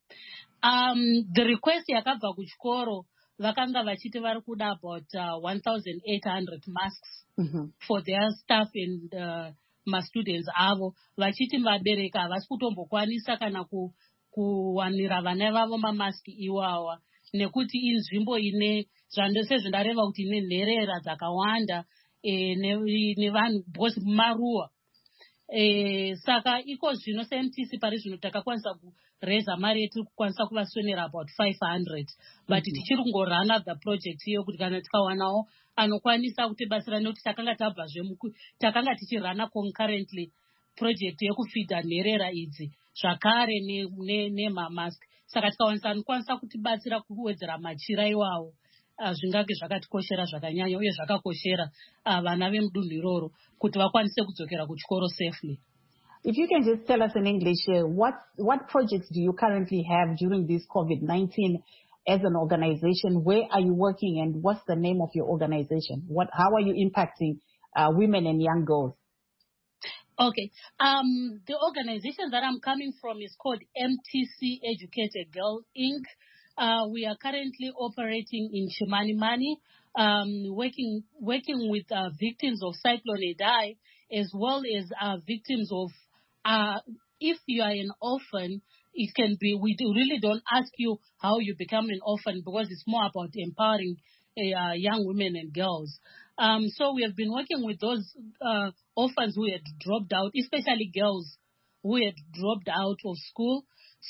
Um, the request yakabva kuchikoro vakanga vachiti vari kuda about uh, one thousand eight hundred masks mm-hmm. for their staff and uh, ma-students avo. Vachiti vabereka havasi kutombokwanisa kana ku, kuwanira vana vavo mamaski iwawa. Nekuti inzvimbo ine zvandose zvindareva kuti ine nherera dzakawanda e, nevanhu bosi maruwa. E, saka iko zvino se-M T C pari zvino takakwanisa kureza mari yetiri kukwanisa kuvasonera about five hundred. But mm-hmm. tichiri kungorana the project iyo kuti kana tikawanawo anokwanisa kutibatsira nekuti takanga tabvazve takanga tichirana concurrently project yekufidha nherera idzi zvakare nemamask. Saka tikawanisa anokwanisa kutibatsira kuwedzera machira iwawo. Uh, zvingange zvakatikoshera zvakanyanya uye zvakakoshera uh, vana vemudunhu iroro kuti vakwanise kudzokera kuchikoro safely. If you can just tell us in English, uh, what what projects do you currently have during this COVID nineteen as an organization? Where are you working and what's the name of your organization? What how are you impacting uh, women and young girls? Okay. Um, the organization that I'm coming from is called M T C Educate a Girl Incorporated. Uh, we are currently operating in Chimanimani, um, working working with uh, victims of Cyclone Idai, as well as uh, victims of, uh, if you are an orphan, it can be, we do really don't ask you how you become an orphan because it's more about empowering uh, young women and girls. Um, so we have been working with those uh, orphans who had dropped out, especially girls who had dropped out of school.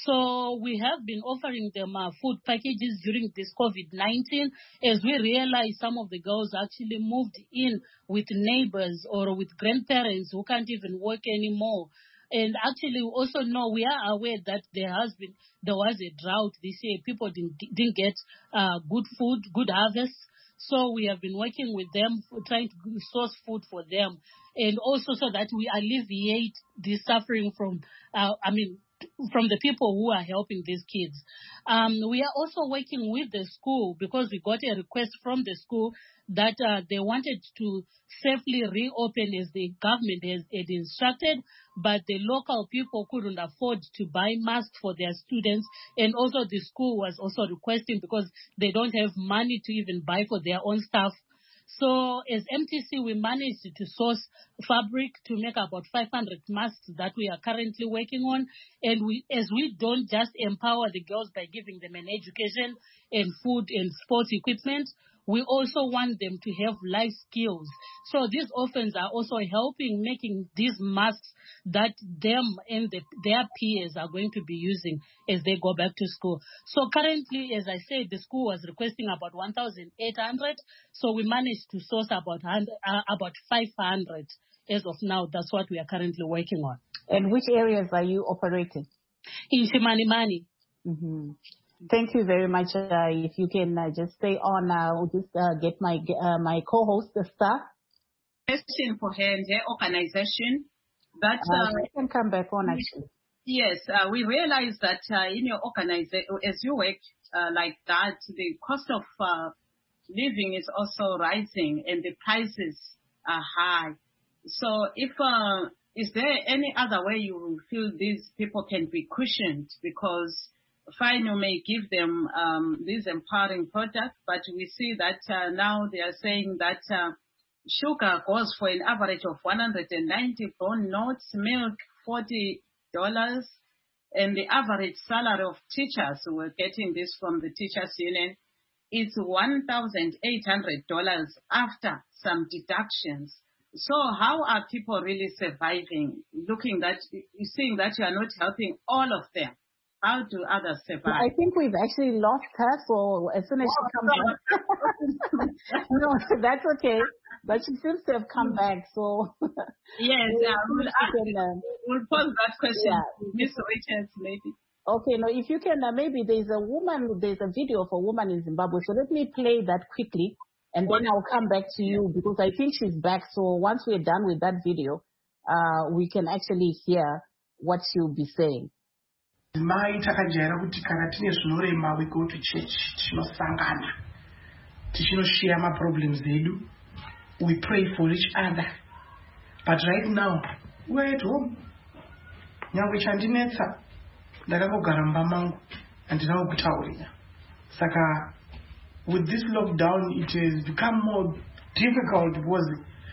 So we have been offering them uh, food packages during this COVID nineteen, as we realize some of the girls actually moved in with neighbors or with grandparents who can't even work anymore. And actually, we also know, we are aware that there has been, there was a drought this year. People didn't, didn't get uh, good food, good harvest. So we have been working with them, trying to source food for them. And also so that we alleviate the suffering from, uh, I mean, from the people who are helping these kids. Um, we are also working with the school because we got a request from the school that uh, they wanted to safely reopen as the government has had instructed, but the local people couldn't afford to buy masks for their students, and also the school was also requesting because they don't have money to even buy for their own staff. So as M T C, we managed to source fabric to make about five hundred masks that we are currently working on. And we, as we don't just empower the girls by giving them an education and food and sports equipment, we also want them to have life skills. So these orphans are also helping making these masks that them and the, their peers are going to be using as they go back to school. So currently, as I said, the school was requesting about one thousand eight hundred. So we managed to source about uh, about five hundred as of now. That's what we are currently working on. And which areas are you operating? In Chimanimani. Mm-hmm. Thank you very much. Uh, if you can uh, just stay on, I'll uh, just uh, get my uh, my co-host, the star. Question for her and her organization. That uh, uh, I can come back on actually. Yes, uh, we realize that uh, in your organization, as you work uh, like that, the cost of uh, living is also rising and the prices are high. So, if uh, is there any other way you feel these people can be cushioned? Because fine, you may give them um, these empowering products, but we see that uh, now they are saying that uh, sugar goes for an average of one hundred ninety brown notes, milk forty dollars, and the average salary of teachers, who were getting this from the teachers union, is one thousand eight hundred dollars after some deductions. So how are people really surviving, looking that, seeing that you are not helping all of them? How do others survive? I think we've actually lost her, so as soon as she comes back. No, that's okay. But she seems to have come back, so. Yes, we'll, uh, we'll, ask, can, uh, we'll pose that question yeah. to Miss Richards, maybe. Okay, now if you can, uh, maybe there's a woman, there's a video of a woman in Zimbabwe, so let me play that quickly, and then I'll come back to you, because I think she's back, so once we're done with that video, uh, we can actually hear what she'll be saying. Mai takajaira kuti kana tine zvinorema we go to church tinosangana tichinoshare ma problems edu, we pray for each other, but right now we're at home. Nyangwe chandinetsa ndakangogara mumba mangu handina kutaurira. Saka with this lockdown it has become more difficult because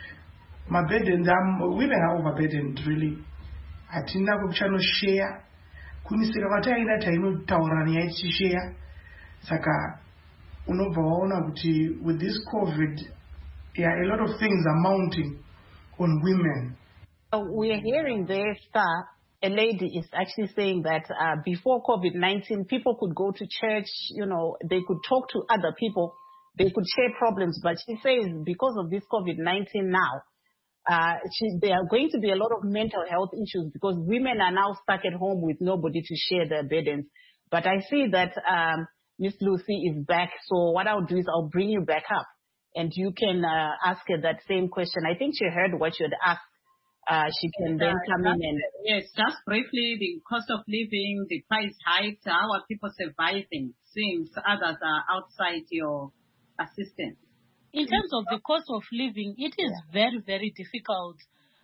my burdens, um, women are overburdened really. Hatina kuchanoshare kunisira vataina tainotaurani yaitishare. Saka unobva waona kuti with this COVID, yeah, a lot of things are mounting on women. Uh, we're hearing there, Star, a lady is actually saying that uh, before COVID nineteen, people could go to church, you know, they could talk to other people, they could share problems, but she says because of this COVID nineteen now, Uh, she, there are going to be a lot of mental health issues because women are now stuck at home with nobody to share their burdens. But I see that um, Miss Lucy is back, so what I'll do is I'll bring you back up, and you can uh, ask her that same question. I think she heard what you had asked. Uh, she can then come in and... Yes, just briefly, the cost of living, the price hikes, how are people surviving since others are outside your assistance? In terms of the cost of living, it is very, very difficult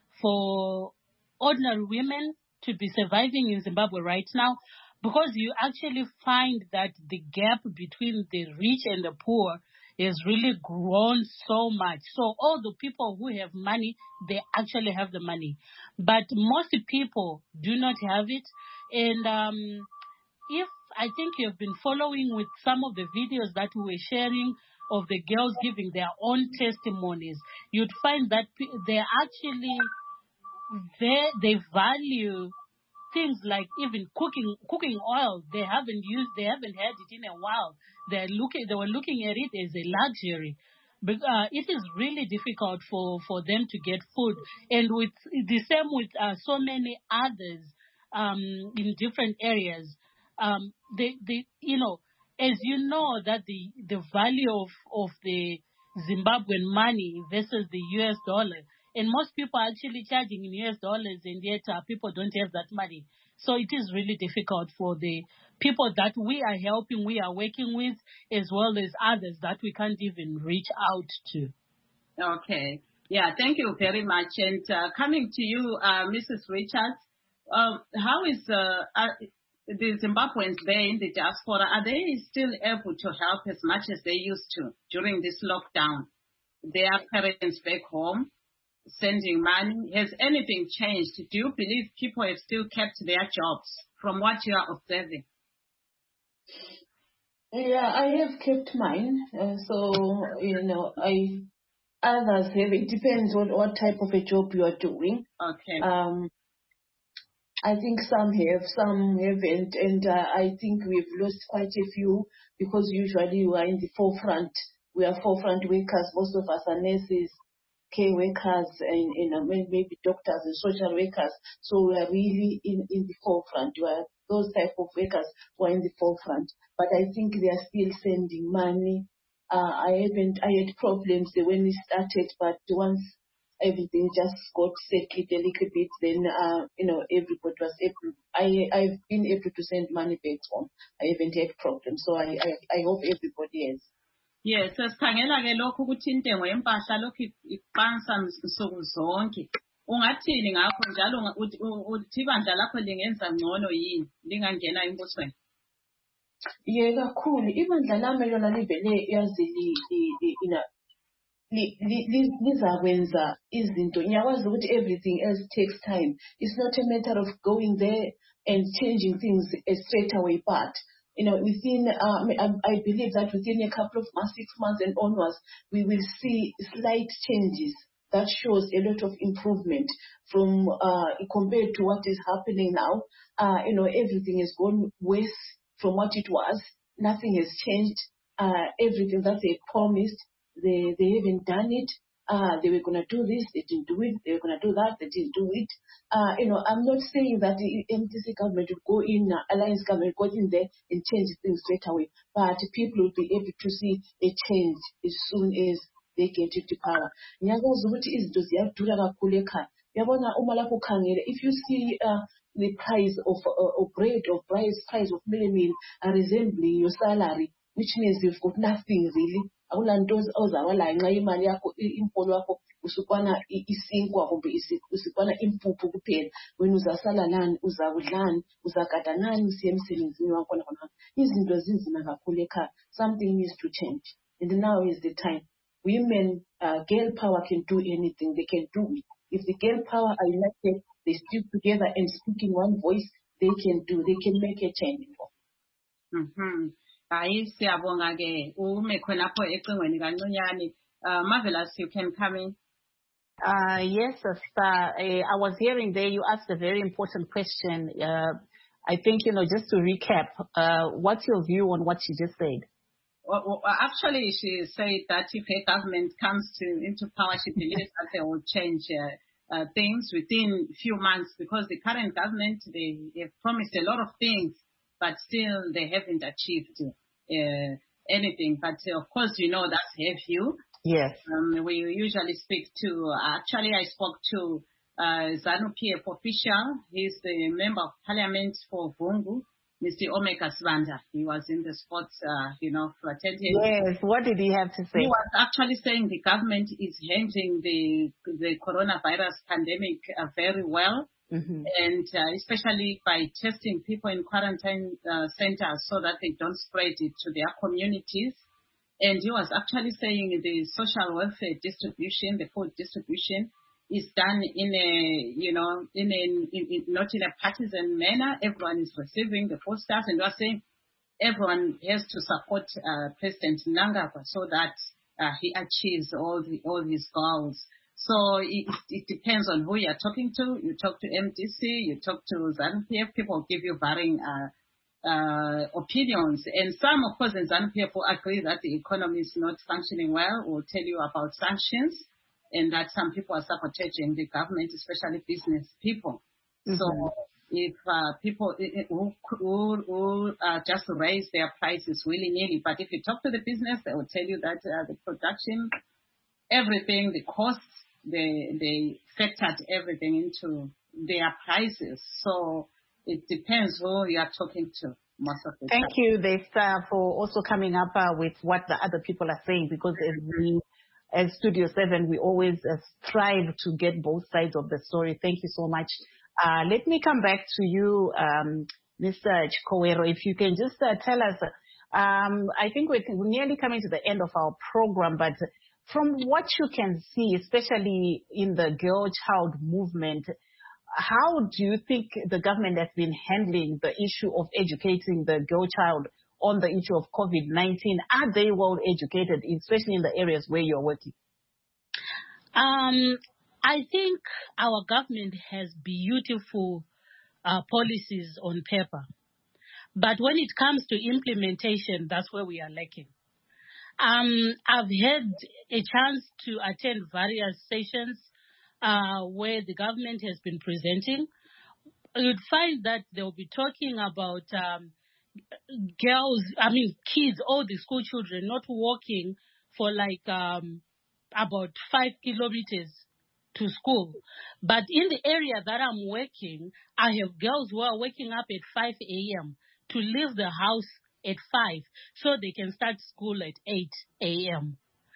for ordinary women to be surviving in Zimbabwe right now, because you actually find that the gap between the rich and the poor has really grown so much. So all the people who have money, they actually have the money. But most people do not have it. And um, if I think you have been following with some of the videos that we were sharing of the girls giving their own testimonies, you'd find that they're actually, they, they value things like even cooking cooking oil. They haven't used, they haven't had it in a while. They're looking, they were looking at it as a luxury. But uh, it is really difficult for, for them to get food. And with the same with uh, so many others um, in different areas. Um, they, they, you know, as you know that the, the value of, of the Zimbabwean money versus the U S dollar, and most people are actually charging in U S dollars, and yet uh, people don't have that money. So it is really difficult for the people that we are helping, we are working with, as well as others that we can't even reach out to. Okay. Yeah, thank you very much. And uh, coming to you, uh, Missus Richards, uh, how is uh, uh, the Zimbabweans there in the diaspora, are they still able to help as much as they used to during this lockdown? Their parents back home sending money. Has anything changed? Do you believe people have still kept their jobs from what you are observing? Yeah, I have kept mine. Uh, so, you know, I others have. It depends on what type of a job you are doing. Okay. Um, I think some have, some haven't, and uh, I think we've lost quite a few because usually we are in the forefront. We are forefront workers. Most of us are nurses, care workers, and you know, maybe doctors and social workers. So we are really in, in the forefront. We are those type of workers who are in the forefront. But I think they are still sending money. Uh, I haven't, I had problems when we started, but once everything just got settled a little bit, then, uh, you know, everybody was able, I, I've been able to send money back home. I haven't had problems. So I, I, I hope everybody has. Yes, sesikhangela ke lokhu ukuthi intengo yempahla lokhu iqansa nsuku zonke. Ungathini ngakho njalo uthi ibandla lakho lingenza ngcono yini lingangena embusweni? Yeah, kakhulu. Ibandla lami lona livele yazi ina lizakwenza izinto. Ngiyakwazi ukuthi everything else takes time. It's not a matter of going there and changing things straight away, but you know, within, uh, I, I believe that within a couple of months, six months and onwards, we will see slight changes that shows a lot of improvement from, uh, compared to what is happening now. Uh, you know, everything has gone worse from what it was. Nothing has changed. Uh, everything that they promised, they, they haven't done it. Uh, they were going to do this, they didn't do it. They were going to do that, they didn't do it. Uh, you know, I'm not saying that the M D C government would go in, uh, Alliance government go in there and change things straight away. But people will be able to see a change as soon as they get into power. If you see uh, the price of, uh, of bread or price, price of meal are resembling your salary, which means you've got nothing really. Akulanto ozawala nxa imali yakho impolo yakho usukwana isinkwa kumbe usukwana impuphu kuphela. Wena uzasala lani, uzakudlani, uzagada nani usiye emsebenzini wakho khona. Izinto zinzima kakhulu ekhaya. Something needs to change. And now is the time. Women, uh, girl power can do anything. They can do it. If the girl power are united, they stick together and speak in one voice, they can do, they can make a change. Mm-hmm. Hayi siyabonga ke ume khonapho ecingweni kancanyane. Uh, Marvelous, you can come in. Uh, yes, Sister. Uh, I was hearing there you asked a very important question. Uh, I think, you know, just to recap, uh, what's your view on what she just said? Well, well, actually, she said that if a government comes to into power, she believes that they will change uh, uh, things within a few months, because the current government, they have promised a lot of things, but still they haven't achieved uh, anything. But uh, of course, you know, that's her view. Yes. Um, we usually speak to, actually I spoke to uh, ZANU-P F official. He's the member of parliament for Vungu, Mister Omeka Sibanda. He was in the spot, uh, you know, for attending. Yes, what did he have to say? He was actually saying the government is handling the, the coronavirus pandemic uh, very well. Mm-hmm. And uh, especially by testing people in quarantine uh, centers so that they don't spread it to their communities. And he was actually saying the social welfare distribution, the food distribution, is done in a, you know, in a, in, in, not in a partisan manner. Everyone is receiving the food stuff. And he was saying everyone has to support uh, President Mnangagwa so that uh, he achieves all the, all these goals. So it, it depends on who you're talking to. You talk to M D C, you talk to ZANU-P F, people give you varying uh, uh, opinions. And some, of course, in ZANU-P F will agree that the economy is not functioning well, will tell you about sanctions, and that some people are sabotaging the government, especially business people. Mm-hmm. So if uh, people who, who, who uh, just raise their prices willy-nilly, but if you talk to the business, they will tell you that uh, the production, everything, the costs, they they factored everything into their prices. So it depends who you are talking to most of the Thank time. you, Desta, for also coming up uh, with what the other people are saying, because as we, as Studio seven, we always uh, strive to get both sides of the story. Thank you so much. Uh, let me come back to you, um, Mister Chikowero, if you can just uh, tell us, um, I think we're nearly coming to the end of our program, but from what you can see, especially in the girl child movement, how do you think the government has been handling the issue of educating the girl child on the issue of COVID nineteen? Are they well educated, especially in the areas where you're working? Um, I think our government has beautiful uh, policies on paper. But when it comes to implementation, that's where we are lacking. Um, I've had a chance to attend various sessions uh, where the government has been presenting. You'd find that they'll be talking about um, girls, I mean kids, all the school children not walking for like um, about five kilometers to school. But in the area that I'm working, I have girls who are waking up at five a.m. to leave the house at five, so they can start school at eight a.m.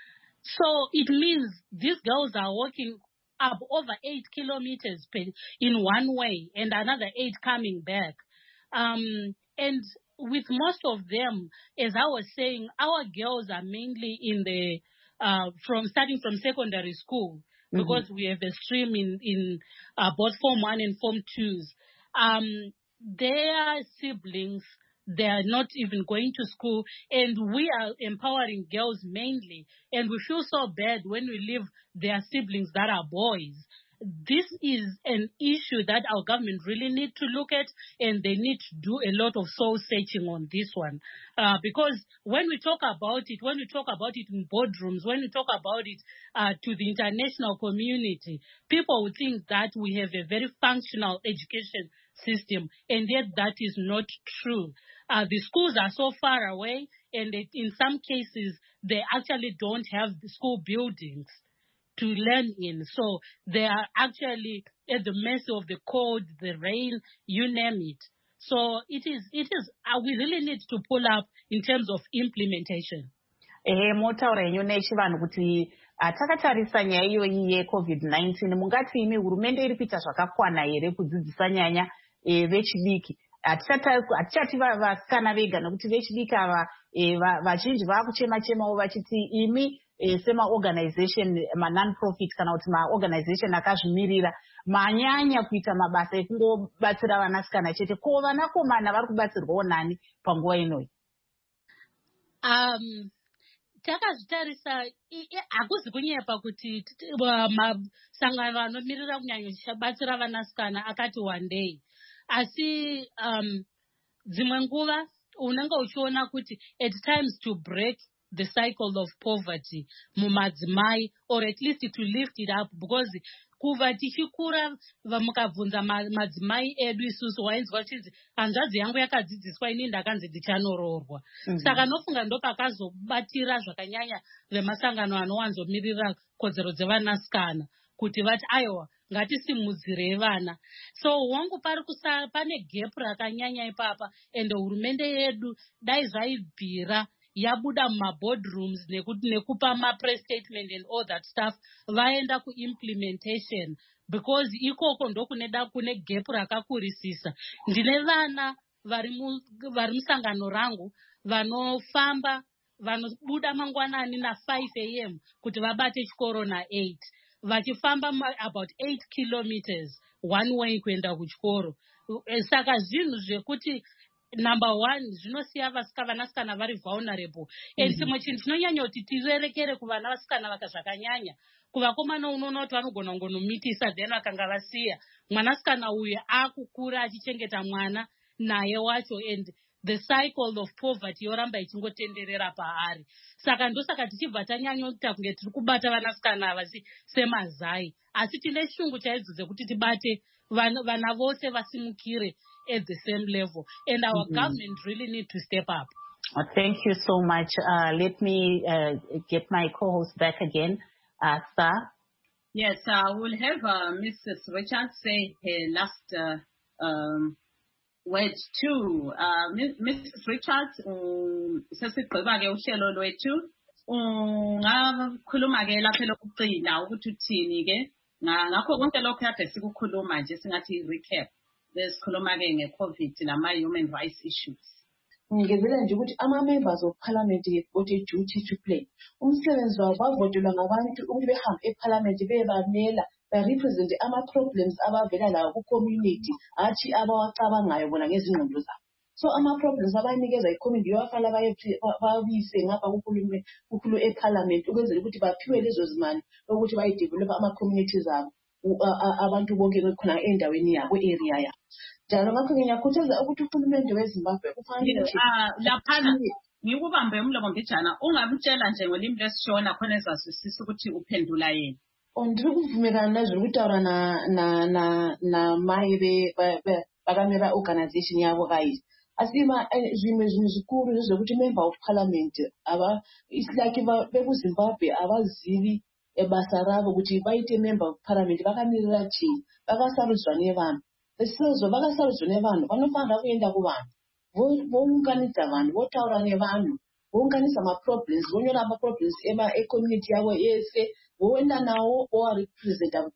So it means these girls are walking up over eight kilometers in one way and another eight coming back. Um, and with most of them, as I was saying, our girls are mainly in the, uh, from starting from secondary school, mm-hmm. because we have a stream in, in uh, both Form one and Form twos. Um, their siblings, they are not even going to school, and we are empowering girls mainly. And we feel so bad when we leave their siblings that are boys. This is an issue that our government really need to look at, and they need to do a lot of soul searching on this one. Uh, because when we talk about it, when we talk about it in boardrooms, when we talk about it uh, to the international community, people would think that we have a very functional education system, and yet that is not true. Uh, the schools are so far away, and it, in some cases, they actually don't have the school buildings to learn in. So they are actually at the mercy of the cold, the rain, you name it. So it is, it is, uh, we really need to pull up in terms of implementation. Eh, motaura yenyu nechivanhu kuti takatarisa nyaya iyoyi yecovid nineteen, mungati imi hurumende iri kuita zvakakwana here kudzidzisa nyanya vechidiki? Hatichati vasikana vega, nokuti vechidiki ava vazhinji vakuchema chemawo vachiti imi sema-organization, ma-non-profit kana kuti ma-organization akazvimirira manyanya kuita mabasa ekungobatsira vanasikana chete. Ko vanakomana vari kubatsirwawo nani panguva inoyi? Um, takazvitarisa hakuzi kunyepa kuti masangano anomirira kunyanya kubatsira vanasikana akati one day. Asi um, dzimwe nguva unenge uchiona kuti at times to break the cycle of poverty mumadzimai, or at least to lift it up, because kuva tichikura mukabvunza madzimai edu isusu wainzwa chinzi hanzvadzi yangu yakadzidziswa ini ndakanzi ndichanoroorwa. Mm-hmm. Saka nofunga ndopakazobatira zvakanyanya vemasangano anowanzomirira kodzero dzevanasikana kuti vati aiwa ngatisimudzirei vana. So wangu pari kusa pane gap rakanyanya ipapa, and hurumende yedu dai zvaibvira yabuda mumaboardrooms nekupa ma-press statement and all that stuff, vaenda ku-implementation, because ikoko ndokuneda kune gap rakakurisisa. Ndine vana vari musangano rangu vanofamba, vanobuda mangwanani na five a.m. kuti vabate chikoro na eight, vachifamba about eight kilometers one way kuenda kuchikoro. Saka zvinhu zvekuti number one zvinosiya vanasikana vari vulnerable and chimwe chinhu chinonyanya kuti tiverekere kuvana vasikana vakazvakanyanya kuvakomana unoona kuti vanogona kungonomitisa then vakanga vasiya mwanasikana uyu akukura achichengeta mwana naye wacho and the cycle of poverty yoramba ichingotenderera paari. Saka ndosaka tichibva tanyanya kuita kunge tiri kubata vanasikana ava semazai, asi tine shungu chaidzo dzekuti tibate vana vose vasimukire at the same level, and our mm-hmm. government really need to step up. Uh, thank you so much. Uh, let me uh, get my co-host back again. Uh, Sir? Yes, I uh, will have uh, Missus Richards say her last uh, um, word too. Uh, Missus Richards, sesigqiba-ke uhlelo lwethu, ungakhuluma-ke lapha elokugcina ukuthi uthini-ke ngakho konke lokho kade sikukhuluma nje singathi recap. Besikhuluma-ke nge-COVID nama-human rights issues. Ngizela nje ukuthi ama-members of parliament got a duty to play. Umsebenzi wabo bavotelwa ngabantu ukuthi behambe eparliament bebamela ba-represent ama-problems abavela lawo ku-community athi abawacabangayo bona ngezingqondo zabo. So ama-problems abanikeza i-community bafala bayabise ngapha kukhulu eparliament ukwenzela ukuthi baphiwe lezo zimali ukuthi bayidevelop ama-communities abo abantu bonke bekhona endaweni yabo area yabo. Njalo ngakho ngiyakhuthaza ukuthi uhulumende weZimbabwe kufanele laphana ngikubambe umlomo mbijana ungabutshela nje ngolimi lesishona khona ezazwisisa ukuthi uphendula yena. Ondiri kuvumelana nazvo kutaura na na na na mai be bakamira organization yavo guys. Asi zvimwe zvinhu zvikuru zvokuti member of parliament ava it's like vekuZimbabwe avazivi basa ravo kuti vaite member of parliament vakamirira chii, vakasarudzwa nevanhu. Sezvo vakasarudzwa nevanhu vanofanira kuenda kuvanhu vounganidza vanhu votaura nevanhu vounganisa maproblems vonyora maproblems ecommunity yavo yese voenda nawo vowarepresenta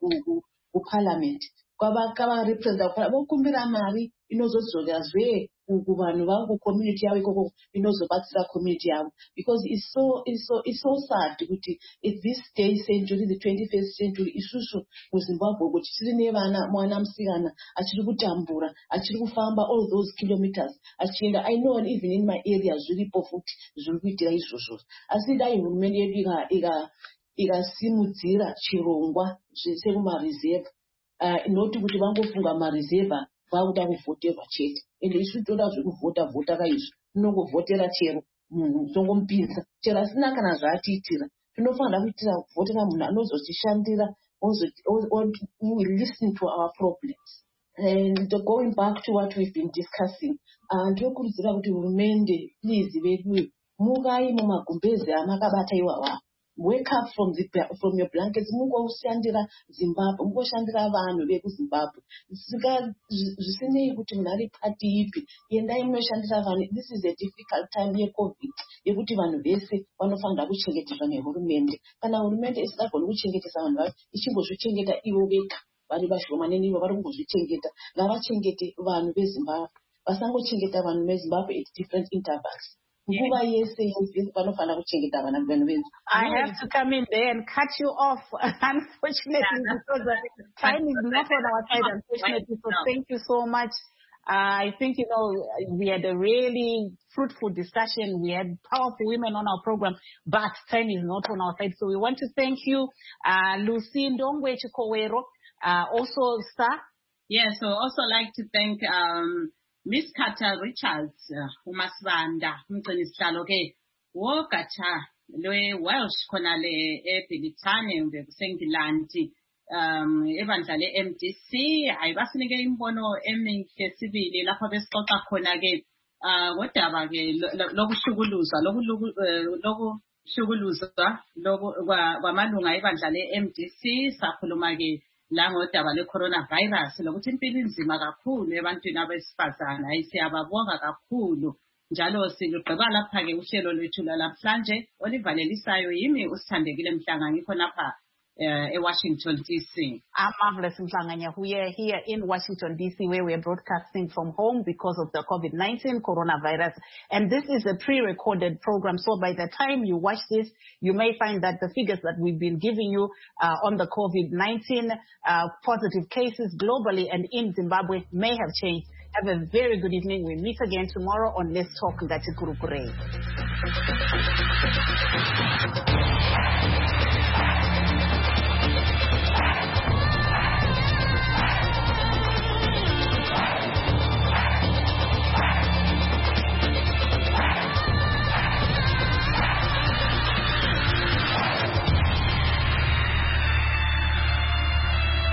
kuparliament kwavakarepresenta vokumbira mari inozodzorazve kuvanhu vavo kucommunity yavo ikoko inozobatsira community yavo, because it's so it's so it's so sad kuti at this day century the twenty-first century isusu muZimbabwe kuti tiri nevana mwana musikana achiri kutambura achiri kufamba all those kilometers achienda. I know even in my area zviripo futi zviri kuitira izvozvo, asi dai hurumende yedu ika ikasimudzira chirongwa sekumareserve inoti kuti vangofunga mareserve vakuda kuvhoterwa chete, ende isu toda zvekuvhota vhota kaizvo tinongovhotera chero munhu tongomupinza chero asina kana zvaatiitira. Tinofanira kuitira kuvhotera munhu anozotishandira, who will listen to our problems. And going back to what we've been discussing, ndinokurudzira kuti hurumende please vedu mukai mumagumbezi amakabata iwawa. Wake up from the from your blankets. Mungoshandira Zimbabwe, mungoshandira vanhu vekuZimbabwe. Zvisinei kuti munari party ipi, endai munoshandira vanhu. This is a difficult time yeCovid yekuti vanhu vese vanofanira kuchengetedzwa nehurumende. Kana hurumende isingagoni kuchengetesa vanhu vayo ichingozvichengeta ivo vega vari vashomanene ivo vari kungozvichengeta, ngavachengete vanhu veZimbabwe, vasangochengeta vanhu veZimbabwe at different intervals. I have to come in there and cut you off, unfortunately, because the time is not on our side, unfortunately. So thank you so much. Uh, I think, you know, we had a really fruitful discussion. We had powerful women on our program, but time is not on our side. So we want to thank you, uh, Lucy Ndongwe Chikowero, uh, also Star. Yes, so also like to thank um, Miss Carter Richards, umasibanda umgcini sihlalo ke wogatsha lwe-Welsh khona le eBrithani ngesengilandi um ebandla le-M D C ayibasinike imbono emihle sibili lapho besixoxa khona ke ngodaba ke lokushukuluzwa lokushukuluzwa kwamalunga ebandla le-M D C. Sakhuluma ke la ngodaba le-coronavirus lokuthi impilo inzima kakhulu ebantwini abesifazana. Siyababonga kakhulu njalo silugqiba lapha-ke uhlelo lwethu lwalamhlanje olivalelisayo yimi uSithandekile Mhlanga ngikho lapha Uh, in Washington, D C. I'm Marvelous Mhlanganya. We are here in Washington, D C, where we are broadcasting from home because of the COVID nineteen coronavirus. And this is a pre-recorded program. So by the time you watch this, you may find that the figures that we've been giving you uh, on the COVID nineteen uh, positive cases globally and in Zimbabwe may have changed. Have a very good evening. We meet again tomorrow on Let's Talk Ngati Kurukure.